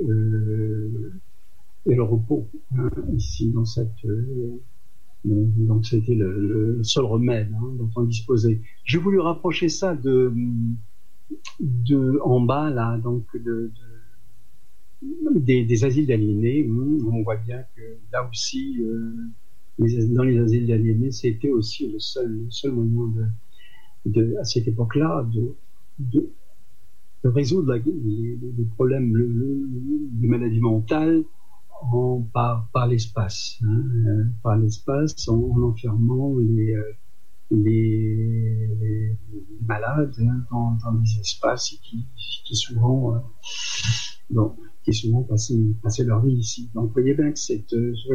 le repos, hein, ici dans donc c'était le seul remède, hein, dont on disposait. J'ai voulu rapprocher ça en bas là, donc des asiles d'aliénés. On voit bien que là aussi, dans les asiles d'aliénés, c'était aussi le seul moyen à cette époque-là de résoudre les problèmes des maladies mentales par l'espace, hein, par l'espace en enfermant les malades, hein, dans des espaces qui souvent passaient leur vie ici. Donc vous voyez bien que c'est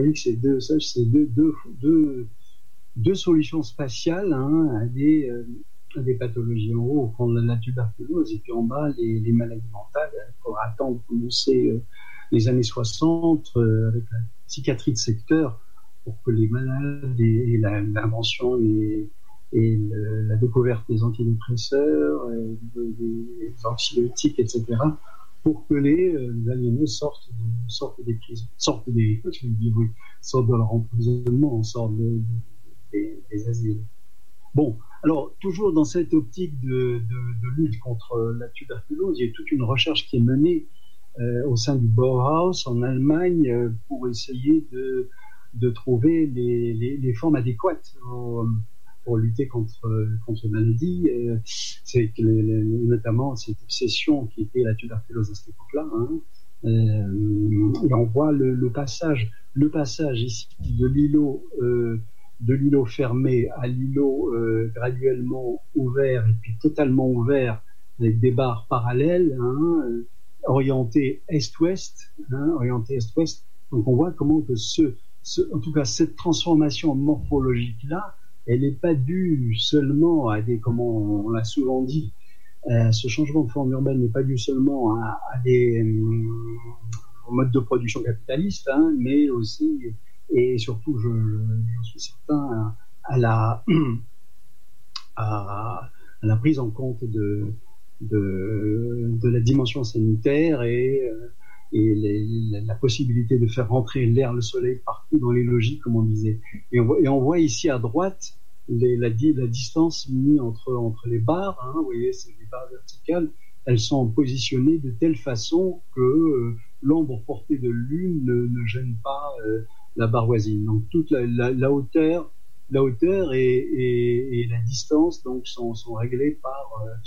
deux solutions spatiales, hein, à des pathologies. En haut, on prend la tuberculose, et puis en bas, les maladies mentales. Il faudra attendre commencer les années 60 avec la psychiatrie de secteur pour que les malades et l'invention et la découverte des antidépresseurs, des anxiolytiques, etc., pour que les aliénés sortent des prisons, sortent de leur emprisonnement, sortent des asiles. Bon, alors toujours dans cette optique de lutte contre la tuberculose, il y a toute une recherche qui est menée au sein du Bauhaus en Allemagne pour essayer de trouver les formes adéquates pour lutter contre la maladie. C'est notamment cette obsession qui était la tuberculose à cette époque-là. Hein. Et on voit le passage ici de l'îlot fermé à l'îlot graduellement ouvert et puis totalement ouvert avec des barres parallèles, hein, orienté est-ouest, hein, Donc on voit comment que en tout cas cette transformation morphologique-là, elle n'est pas due seulement comment on l'a souvent dit, ce changement de forme urbaine n'est pas dû seulement à des modes de production capitaliste, hein, mais aussi et surtout, j'en suis certain, à la prise en compte de la dimension sanitaire et la possibilité de faire rentrer l'air, le soleil partout dans les logis, comme on disait. Et on voit ici à droite la distance mise entre les barres, hein, vous voyez, c'est des barres verticales, elles sont positionnées de telle façon que l'ombre portée de l'une ne gêne pas la barre voisine. Donc toute la hauteur et la distance donc sont réglées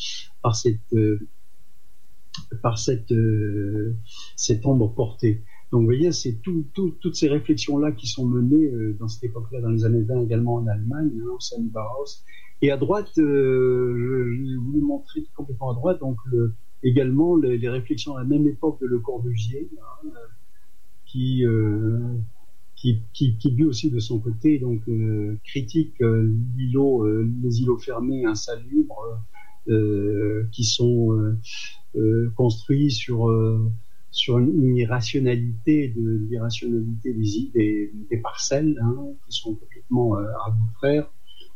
par cette ombre portée. Donc, vous voyez, c'est toutes ces réflexions-là qui sont menées dans cette époque-là, dans les années 20, également en Allemagne, hein, au sein du Bauhaus. Et à droite, je voulu montrer complètement à droite, donc également les réflexions à la même époque de Le Corbusier, hein, qui lui aussi de son côté donc critique les îlots fermés, insalubres, qui sont construits sur une irrationalité des parcelles, hein, qui sont complètement arbitraires,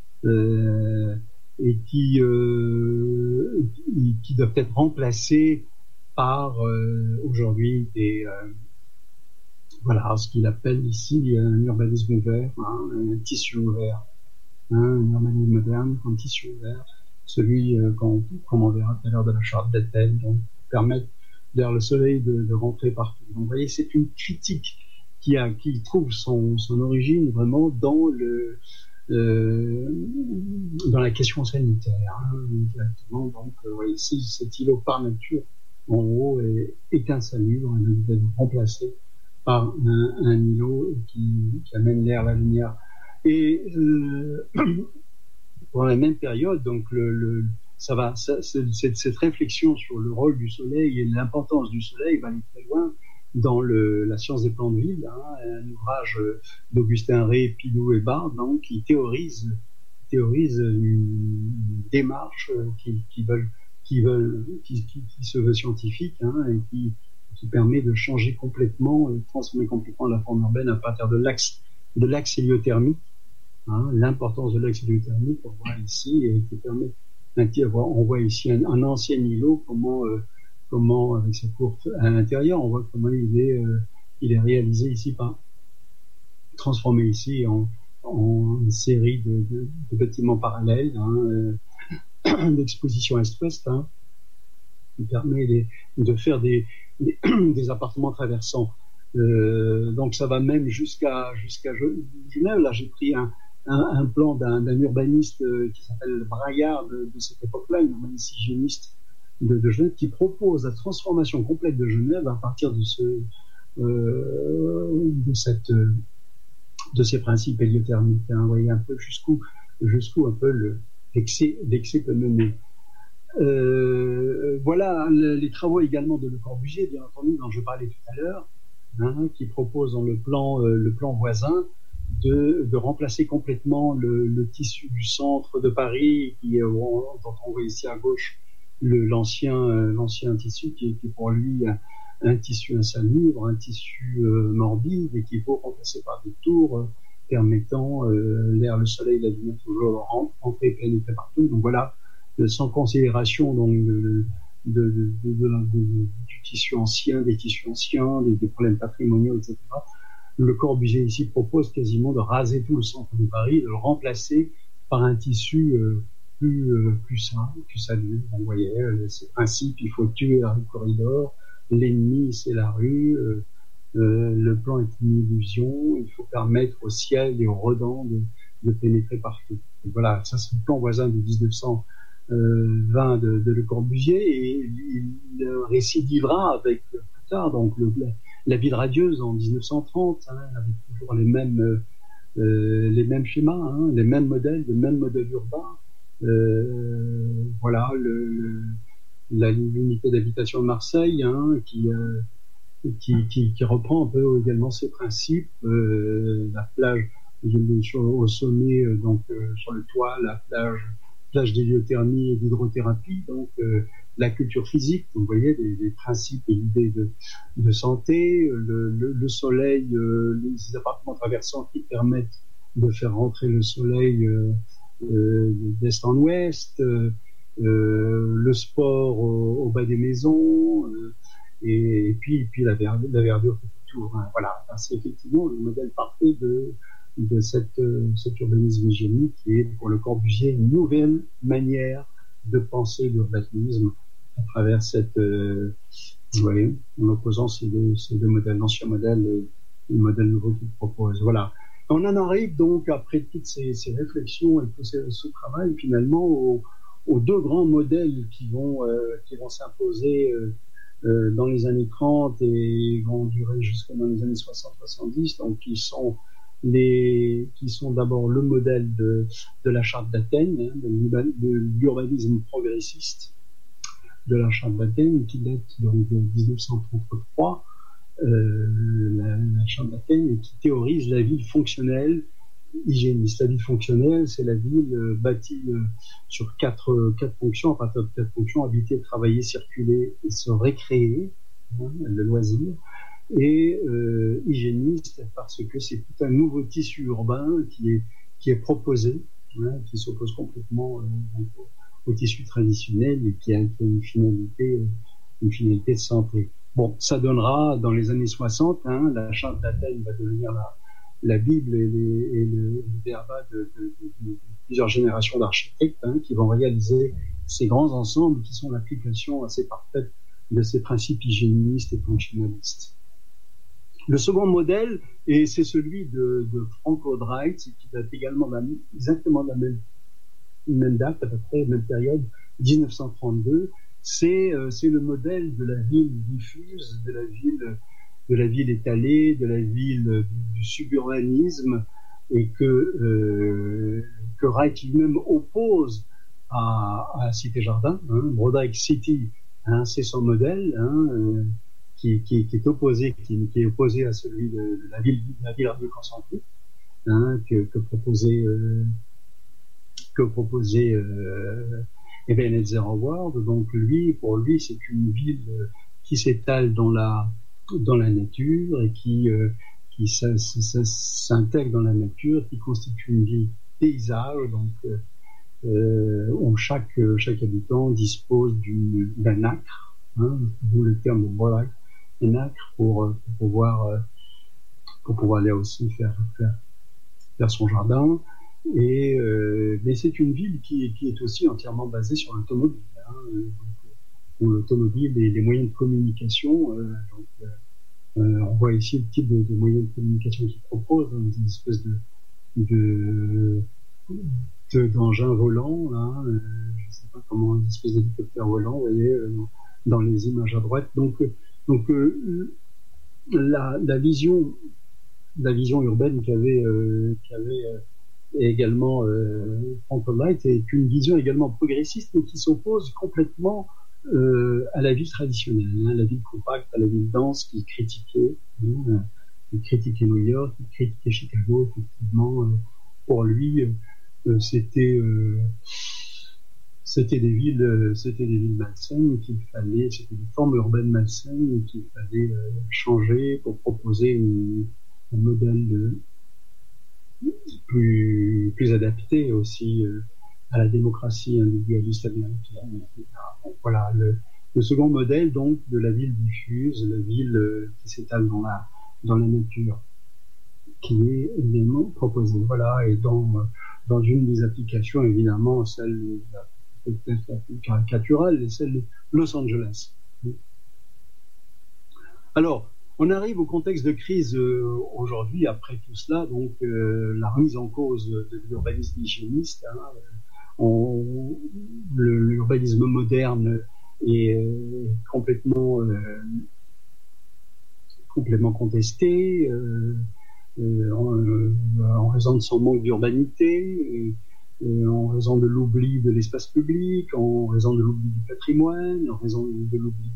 et qui doivent être remplacés par aujourd'hui voilà, ce qu'il appelle ici un urbanisme ouvert, hein, un tissu ouvert, hein, un urbanisme moderne, un tissu ouvert, celui comme on verra tout à l'heure de la charte d'Athènes, donc permettre d'ailleurs le soleil de rentrer partout. Donc vous voyez, c'est une critique qui trouve son origine vraiment dans la question sanitaire, hein, directement. Donc ici, cet îlot par nature, en haut, est insalubre, il doit être remplacé par un îlot qui amène l'air, la lumière. Et pendant la même période, donc cette réflexion sur le rôle du soleil et l'importance du soleil va aller très loin dans la science des plans de ville, hein, un ouvrage d'Augustin Rey, Pilou et Bard, donc, qui théorise une démarche qui se veut scientifique, hein, et qui permet de changer complètement, de transformer complètement la forme urbaine à partir de l'axe héliothermique, hein, l'importance de l'axe héliothermique, on voit ici, et qui permet, on voit ici un ancien îlot, comment avec ses courtes à l'intérieur, on voit comment il est réalisé ici, transformé ici en une série de bâtiments parallèles, hein, d'exposition est-ouest, hein, qui permet de faire des appartements traversants. Donc ça va même jusqu'à Genève. Là, j'ai pris un plan d'un urbaniste qui s'appelle Braillard de cette époque-là, un urbaniste hygiéniste de Genève, qui propose la transformation complète de Genève à partir de ces principes héliothermiques. Hein. Vous voyez un peu jusqu'où un peu l'excès peut mener. Voilà les travaux également de Le Corbusier, bien entendu, dont je parlais tout à l'heure, hein, qui propose dans le plan voisin de remplacer complètement le tissu du centre de Paris, dont on voit ici à gauche l'ancien tissu qui est pour lui un tissu insalubre, un tissu morbide, et qu'il faut remplacer par des tours permettant l'air, le soleil, la lumière toujours rentrer et pénétrer partout. Donc voilà, sans considération donc du tissu ancien, des tissus anciens, des problèmes patrimoniaux, etc. Le Corbusier ici propose quasiment de raser tout le centre de Paris, de le remplacer par un tissu plus sain, plus salubre. Vous voyez, ces principes, il faut tuer la rue Corridor, l'ennemi c'est la rue, le plan est une illusion, il faut permettre au ciel et aux redans de pénétrer partout. Et voilà, ça c'est le plan voisin de 1920 de Le Corbusier, et il récidivera avec plus tard donc la ville radieuse en 1930, hein, avec toujours les mêmes schémas, hein, les mêmes modèles urbains. Voilà l'unité d'habitation de Marseille, hein, qui reprend un peu également ces principes. La plage au sommet, donc sur le toit, la plage d'héliothermie et d'hydrothérapie, donc la culture physique, vous voyez, des principes et l'idée de santé, le soleil, les appartements traversants qui permettent de faire rentrer le soleil d'est en ouest, le sport au bas des maisons, et puis la verdure tout autour. Hein. Voilà, c'est effectivement le modèle parfait de cet urbanisme hygiénique, qui est pour Le Corbusier une nouvelle manière de penser l'urbanisme à travers en opposant ces deux modèles, l'ancien modèle et le modèle nouveau qu'il propose. Voilà. On en arrive donc, après toutes ces réflexions et tout ce travail, finalement, aux deux grands modèles qui vont s'imposer dans les années 30 et vont durer jusqu'à dans les années 60-70, donc qui sont d'abord le modèle de la charte d'Athènes, hein, de l'urbanisme progressiste de la charte d'Athènes, qui date donc de 1933, la charte d'Athènes, et qui théorise la ville fonctionnelle hygiéniste. La ville fonctionnelle, c'est la ville bâtie sur quatre fonctions, à partir de 4 fonctions: habiter, travailler, circuler et se récréer, hein, le loisir, et hygiéniste parce que c'est tout un nouveau tissu urbain qui est proposé, hein, qui s'oppose complètement au tissu traditionnel et qui a une finalité de santé. Bon, ça donnera dans les années 60, hein, la charte d'Athènes va devenir la Bible et le verba de plusieurs générations d'architectes, hein, qui vont réaliser ces grands ensembles qui sont l'application assez parfaite de ces principes hygiénistes et fonctionnalistes. Le second modèle, et c'est celui de Frank Lloyd Wright, qui date également exactement de la même date, à peu près même période, 1932, c'est le modèle de la ville diffuse, de la ville étalée, de la ville du suburbanisme, et que Wright lui-même oppose à Cité Jardin, hein, Broderick City, hein, c'est son modèle, hein, qui est opposé à celui de la ville radioconcentrique, hein, que proposait Ebenezer Howard. Donc pour lui, c'est une ville qui s'étale dans la nature et qui s'intègre dans la nature, qui constitue une ville paysage, donc où chaque habitant dispose d'un acre, hein, d'où le terme de Broderick, un acre pour pouvoir là aussi faire son jardin. Mais c'est une ville qui est aussi entièrement basée sur l'automobile, hein, où l'automobile et les moyens de communication. On voit ici le type de moyens de communication qu'ils proposent, hein, une espèce d'engin volant, hein, je ne sais pas comment, une espèce d'hélicoptère volant, vous voyez, dans les images à droite. Donc la vision urbaine qu'avait également Frank Lloyd Wright est une vision également progressiste, mais qui s'oppose complètement à la ville traditionnelle, hein, la ville compacte, à la ville dense, qui critiquait New York, qui critiquait Chicago. Effectivement, pour lui, c'était des villes malsaines qu'il fallait, c'était des formes urbaines malsaines qu'il fallait changer pour proposer un modèle plus adapté aussi à la démocratie individualiste américaine. Donc, voilà, le second modèle donc de la ville diffuse, la ville qui s'étale dans la nature, qui est évidemment proposée. Voilà, et dans une des applications, évidemment, celle peut-être la plus caricaturale, est celle de Los Angeles. Alors, on arrive au contexte de crise aujourd'hui, après tout cela, donc la remise en cause de l'urbanisme hygiéniste, hein, l'urbanisme moderne est complètement contesté en raison de son manque d'urbanité, en raison de l'oubli de l'espace public, en raison de l'oubli du patrimoine, en raison de l'oubli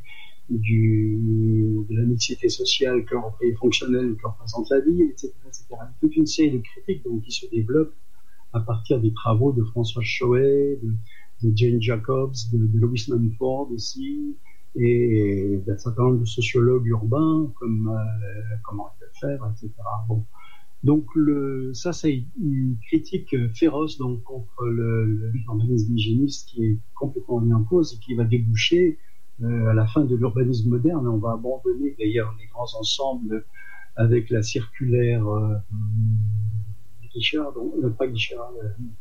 de la mixité sociale et fonctionnelle que représente la ville, etc., etc. Toute une série de critiques donc, qui se développent à partir des travaux de François Choët, de Jane Jacobs, de Louis Mumford aussi, et d'un certain nombre de sociologues urbains comme Henri Lefebvre, etc. Bon. Donc ça c'est une critique féroce donc contre l'urbanisme hygiéniste qui est complètement mis en cause et qui va déboucher à la fin de l'urbanisme moderne. On va abandonner d'ailleurs les grands ensembles avec la circulaire Guichard, pas Guichard,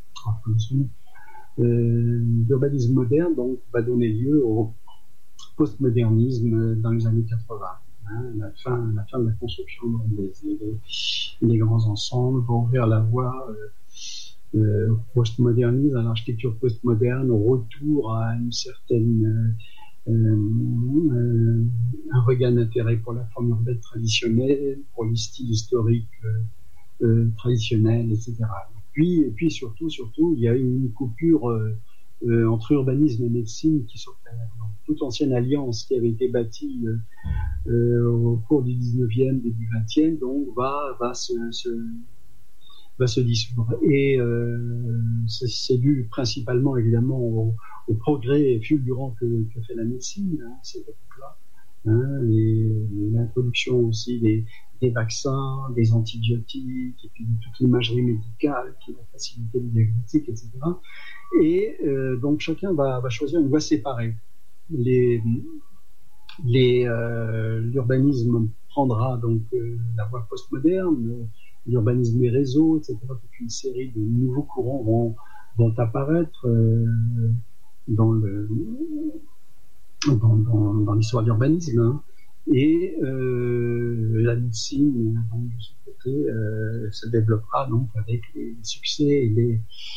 l'urbanisme moderne donc va donner lieu au postmodernisme dans les années 80. Hein, la fin de la construction des grands ensembles pour ouvrir la voie au postmodernisme, à l'architecture postmoderne, au retour à une certaine un regain d'intérêt pour la forme urbaine traditionnelle, pour les styles historiques traditionnels, etc. Et puis surtout, il y a une coupure entre urbanisme et médecine qui s'opère. Toute ancienne alliance qui avait été bâtie au cours du 19e, début 20e, donc va se dissoudre. Et c'est dû principalement, évidemment, au progrès fulgurant que fait la médecine, cette époque-là. L'introduction aussi des vaccins, des antibiotiques, et puis de toute l'imagerie médicale qui va faciliter le diagnostic, etc. Et donc chacun va choisir une voie séparée. L'urbanisme prendra donc la voie postmoderne, l'urbanisme et réseaux, etc. Toute une série de nouveaux courants vont apparaître dans l'histoire de l'urbanisme. Et la médecine, de ce côté, se développera donc avec les succès et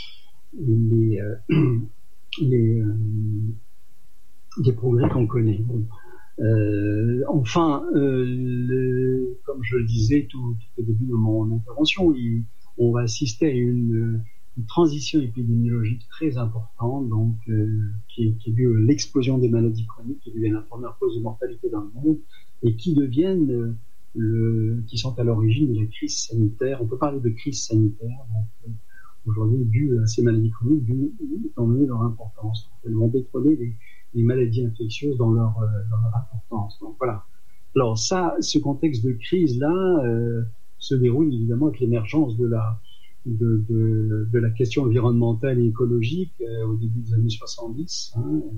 les progrès qu'on connaît. Bon. Enfin, comme je le disais tout au début de mon intervention, on va assister à une transition épidémiologique très importante, donc qui est due à l'explosion des maladies chroniques, qui deviennent la première cause de mortalité dans le monde, et qui deviennent qui sont à l'origine de la crise sanitaire. On peut parler de crise sanitaire, donc, aujourd'hui, due à ces maladies chroniques, étant donné leur importance. Elles vont détrôner les maladies infectieuses dans leur importance. Donc voilà. Alors ce contexte de crise-là se déroule évidemment avec l'émergence de la question environnementale et écologique au début des années 70,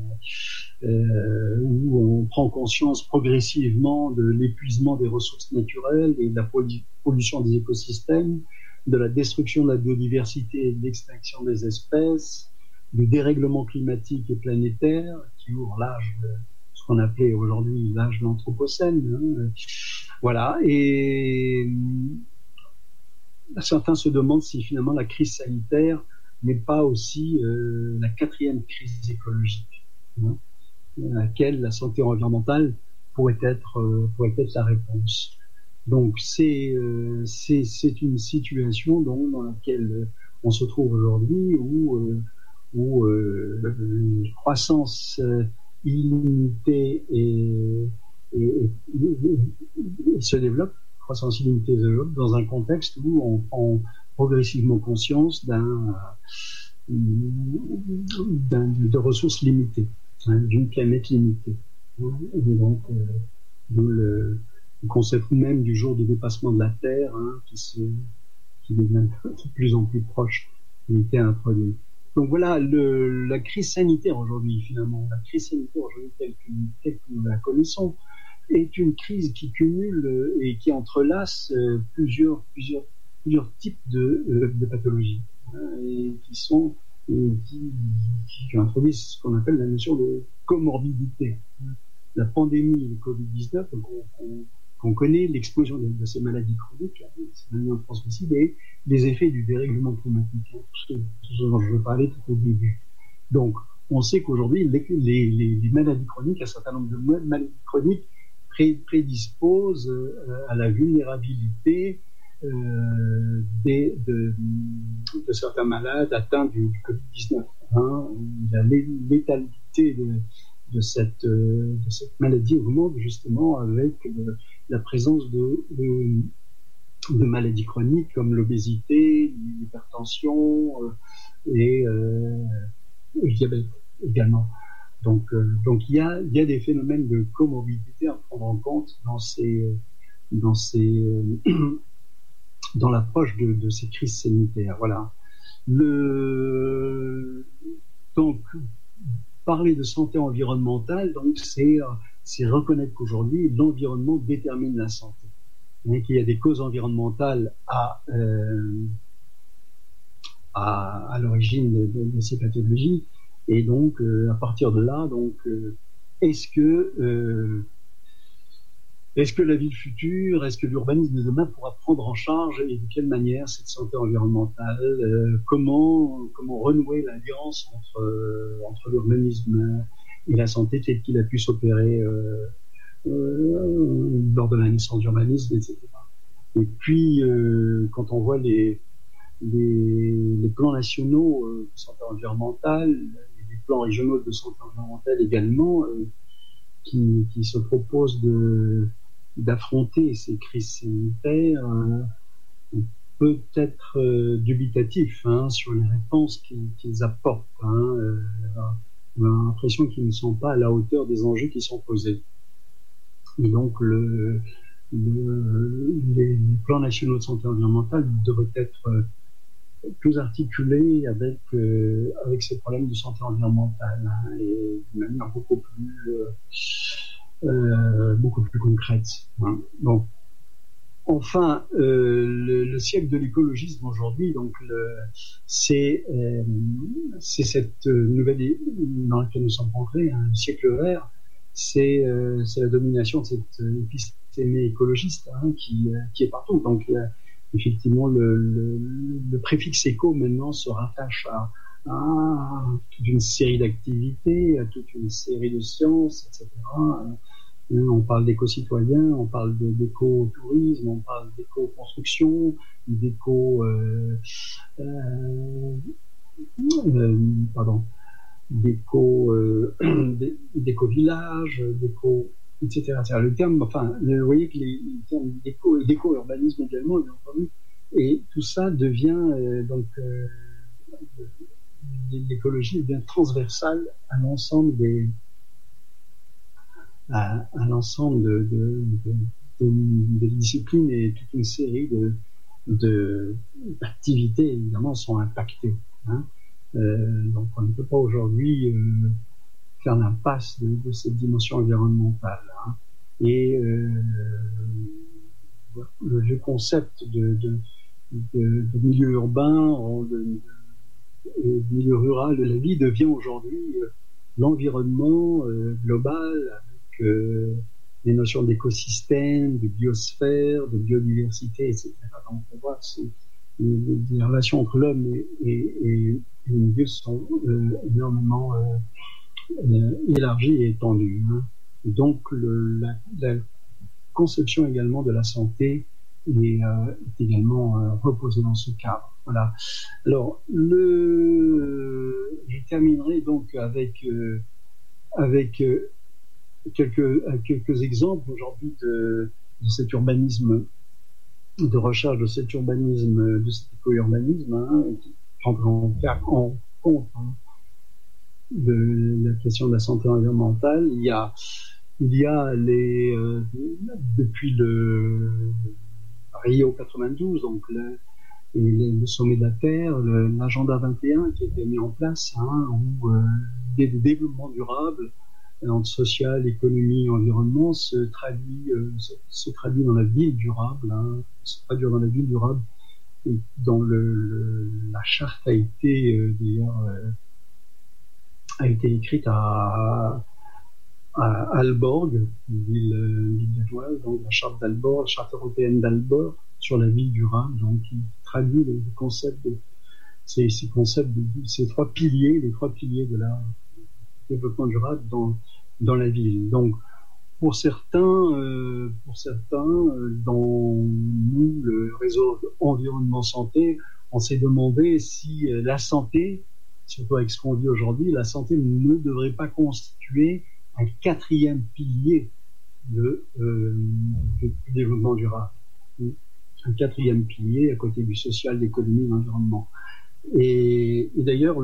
où on prend conscience progressivement de l'épuisement des ressources naturelles et de la pollution des écosystèmes, de la destruction de la biodiversité et de l'extinction des espèces, du dérèglement climatique et planétaire qui ouvre l'âge de ce qu'on appelait aujourd'hui l'âge de l'Anthropocène. Voilà. Et certains se demandent si finalement la crise sanitaire n'est pas aussi la quatrième crise écologique, à laquelle la santé environnementale pourrait être la réponse. Donc c'est une situation dans laquelle on se trouve aujourd'hui où une croissance illimitée et se développe. Croissance illimitée dans un contexte où on prend progressivement conscience de ressources limitées, d'une planète limitée. Et donc, le concept même du jour de dépassement de la Terre, qui devient de plus en plus proche, qui était introduit. Donc voilà, la crise sanitaire aujourd'hui, finalement, la crise sanitaire aujourd'hui telle que nous la connaissons, est une crise qui cumule et qui entrelace plusieurs types de pathologies, et qui introduisent ce qu'on appelle la notion de comorbidité. La pandémie de Covid-19, qu'on connaît, l'explosion de ces maladies chroniques, ces maladies transmissibles, et les effets du dérèglement climatique, ce dont je veux parler tout au début. Donc, on sait qu'aujourd'hui, les maladies chroniques, un certain nombre de maladies chroniques prédispose à la vulnérabilité de certains malades atteints du Covid-19. La létalité de cette maladie augmente justement avec la présence de maladies chroniques comme l'obésité, l'hypertension et le diabète également. Donc il y a des phénomènes de comorbidité à prendre en compte dans l'approche de ces crises sanitaires. Voilà. Donc parler de santé environnementale, donc c'est reconnaître qu'aujourd'hui l'environnement détermine la santé, qu'il y a des causes environnementales à l'origine de ces pathologies. Et donc, à partir de là, est-ce que la ville future, est-ce que l'urbanisme de demain pourra prendre en charge et de quelle manière cette santé environnementale, comment renouer l'alliance entre l'urbanisme la santé telle qu'il a pu s'opérer lors de la naissance d'urbanisme, etc. Et puis, quand on voit les plans nationaux de santé environnementale, les plans régionaux de santé environnementale également, qui se proposent d'affronter ces crises sanitaires, peut être dubitatif sur les réponses qu'ils apportent. On a l'impression qu'ils ne sont pas à la hauteur des enjeux qui sont posés. Et donc, les plans nationaux de santé environnementale devraient être plus articulés avec ces problèmes de santé environnementale, et de manière beaucoup plus concrète. Donc, enfin, le siècle de l'écologisme aujourd'hui, donc c'est cette nouvelle dans laquelle nous sommes entrés, le siècle vert. C'est la domination de cette épistémée écologiste qui est partout. Donc, effectivement, le préfixe éco maintenant se rattache à toute une série d'activités, à toute une série de sciences, etc. On parle d'éco-citoyens, on parle d'éco-tourisme, on parle d'éco-construction, d'éco-village, etc. Le terme, vous voyez que les termes d'éco-urbanisme également, bien entendu, et tout ça devient l'écologie devient transversale à l'ensemble des disciplines, et toute une série d'activités évidemment sont impactées. Donc on ne peut pas aujourd'hui faire l'impasse de cette dimension environnementale. Et le concept de milieu urbain, de milieu rural de la vie devient aujourd'hui l'environnement global, avec les notions d'écosystème, de biosphère, de biodiversité, etc. Donc on voit que les relations entre l'homme et le milieu sont énormément élargies et étendues. Donc la conception également de la santé est également reposée dans ce cadre. Voilà. Alors, je terminerai donc avec quelques exemples aujourd'hui de cet urbanisme, de recherche de cet urbanisme, de cet éco-urbanisme, qui prendra en compte de la question de la santé environnementale. Il y a depuis le Rio 92, donc le sommet de la Terre, l'agenda 21 qui a été mis en place, où l'idée de développement durable entre social, économie, environnement se traduit dans la ville durable, se traduire dans la ville durable, et dont la charte a été d'ailleurs écrite à Aalborg, une ville danoise, donc la charte d'Aalborg, la charte européenne d'Aalborg sur la ville durable, donc qui traduit les concepts ces trois piliers, les trois piliers de la développement durable dans la ville. Donc pour certains, dans nous, le réseau environnement santé, on s'est demandé si la santé, surtout avec ce qu'on dit aujourd'hui, la santé ne devrait pas constituer un quatrième pilier du développement durable. Un quatrième pilier à côté du social, l'économie, l'environnement. Et d'ailleurs,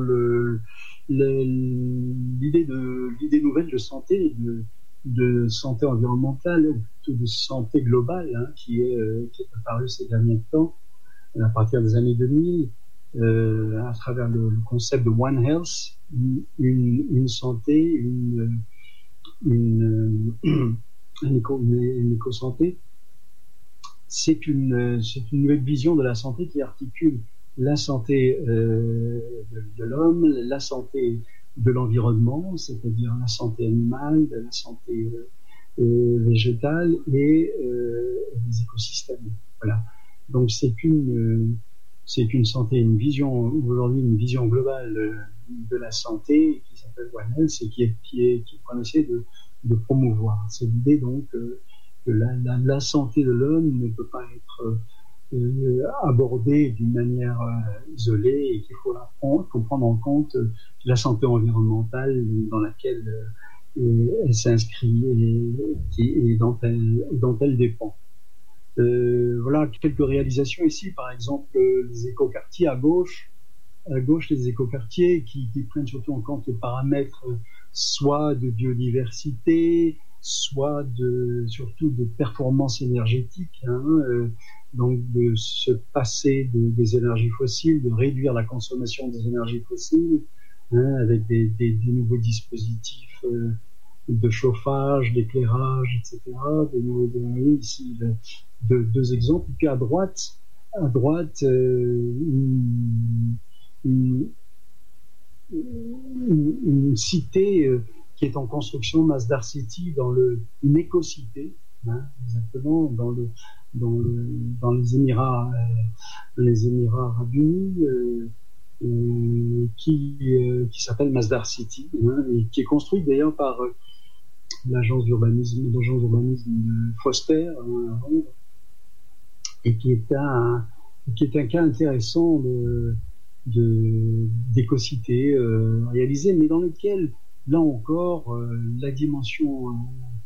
l'idée nouvelle de santé, de santé environnementale, ou plutôt de santé globale, qui est apparue ces derniers temps, à partir des années 2000, à travers le concept de One Health, une santé, une éco-santé. C'est une nouvelle vision de la santé qui articule la santé de l'homme, la santé de l'environnement, c'est-à-dire la santé animale, la santé végétale et les écosystèmes. Voilà. Donc c'est une santé, aujourd'hui une vision globale de la santé qui s'appelle One Health et qu'on essaie de promouvoir. C'est l'idée donc que la santé de l'homme ne peut pas être abordée d'une manière isolée et qu'il faut prendre en compte la santé environnementale dans laquelle elle s'inscrit et dont elle dépend. Voilà quelques réalisations ici, par exemple les écoquartiers à gauche les écoquartiers qui prennent surtout en compte les paramètres soit de biodiversité, soit surtout de performance énergétique, donc de se passer des énergies fossiles, de réduire la consommation des énergies fossiles, avec des nouveaux dispositifs de chauffage, d'éclairage, etc. Ici, deux exemples. Puis à droite, une cité qui est en construction, Masdar City, une éco-cité, exactement, dans les Émirats Arabes Unis, qui s'appelle Masdar City, et qui est construite d'ailleurs par l'agence d'urbanisme Foster, et qui est un cas intéressant d'éco-cité réalisée, mais dans lequel, là encore, la dimension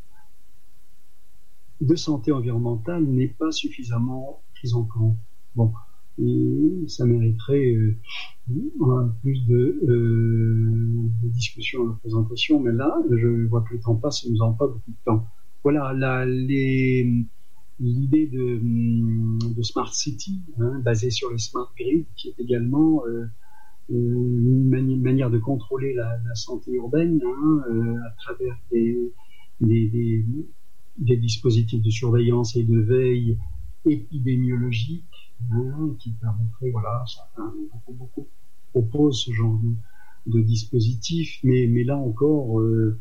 de santé environnementale n'est pas suffisamment prise en compte. Bon, et ça mériterait plus de discussion et de présentation, mais là, je vois que le temps passe et nous n'avons pas beaucoup de temps. Voilà, l'idée de Smart City, basée sur les Smart Grid, qui est également une manière de contrôler la santé urbaine à travers des dispositifs de surveillance et de veille épidémiologique, qui permettrait, voilà, beaucoup proposent ce genre de dispositif, mais là encore,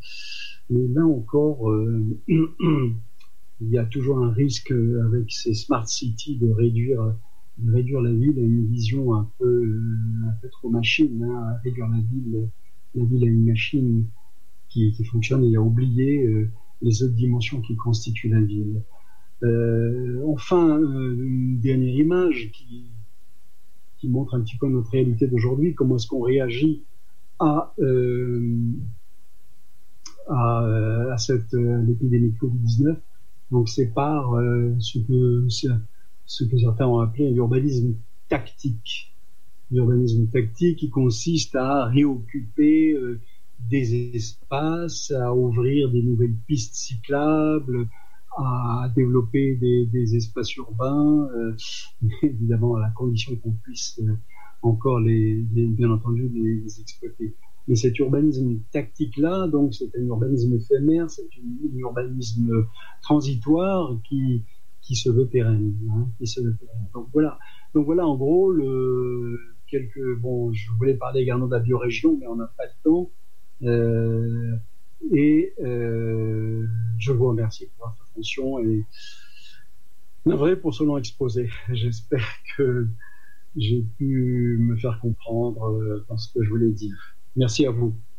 il y a toujours un risque avec ces smart cities de réduire la ville à une vision un peu trop machine, à réduire la ville à une machine qui fonctionne et à oublier les autres dimensions qui constituent la ville. Enfin, une dernière image qui montre un petit peu notre réalité d'aujourd'hui, comment est-ce qu'on réagit à l'épidémie de Covid-19. Donc c'est par ce que certains ont appelé l'urbanisme tactique. L'urbanisme tactique qui consiste à réoccuper des espaces, à ouvrir des nouvelles pistes cyclables, à développer des espaces urbains, évidemment à la condition qu'on puisse encore bien entendu les exploiter. Mais cet urbanisme tactique-là, donc c'est un urbanisme éphémère, c'est un urbanisme transitoire qui se veut pérenne. Donc voilà, en gros, je voulais parler également de la biorégion, mais on n'a pas le temps. Je vous remercie pour votre attention et navré pour ce long exposé. J'espère que j'ai pu me faire comprendre dans ce que je voulais dire. Merci à vous.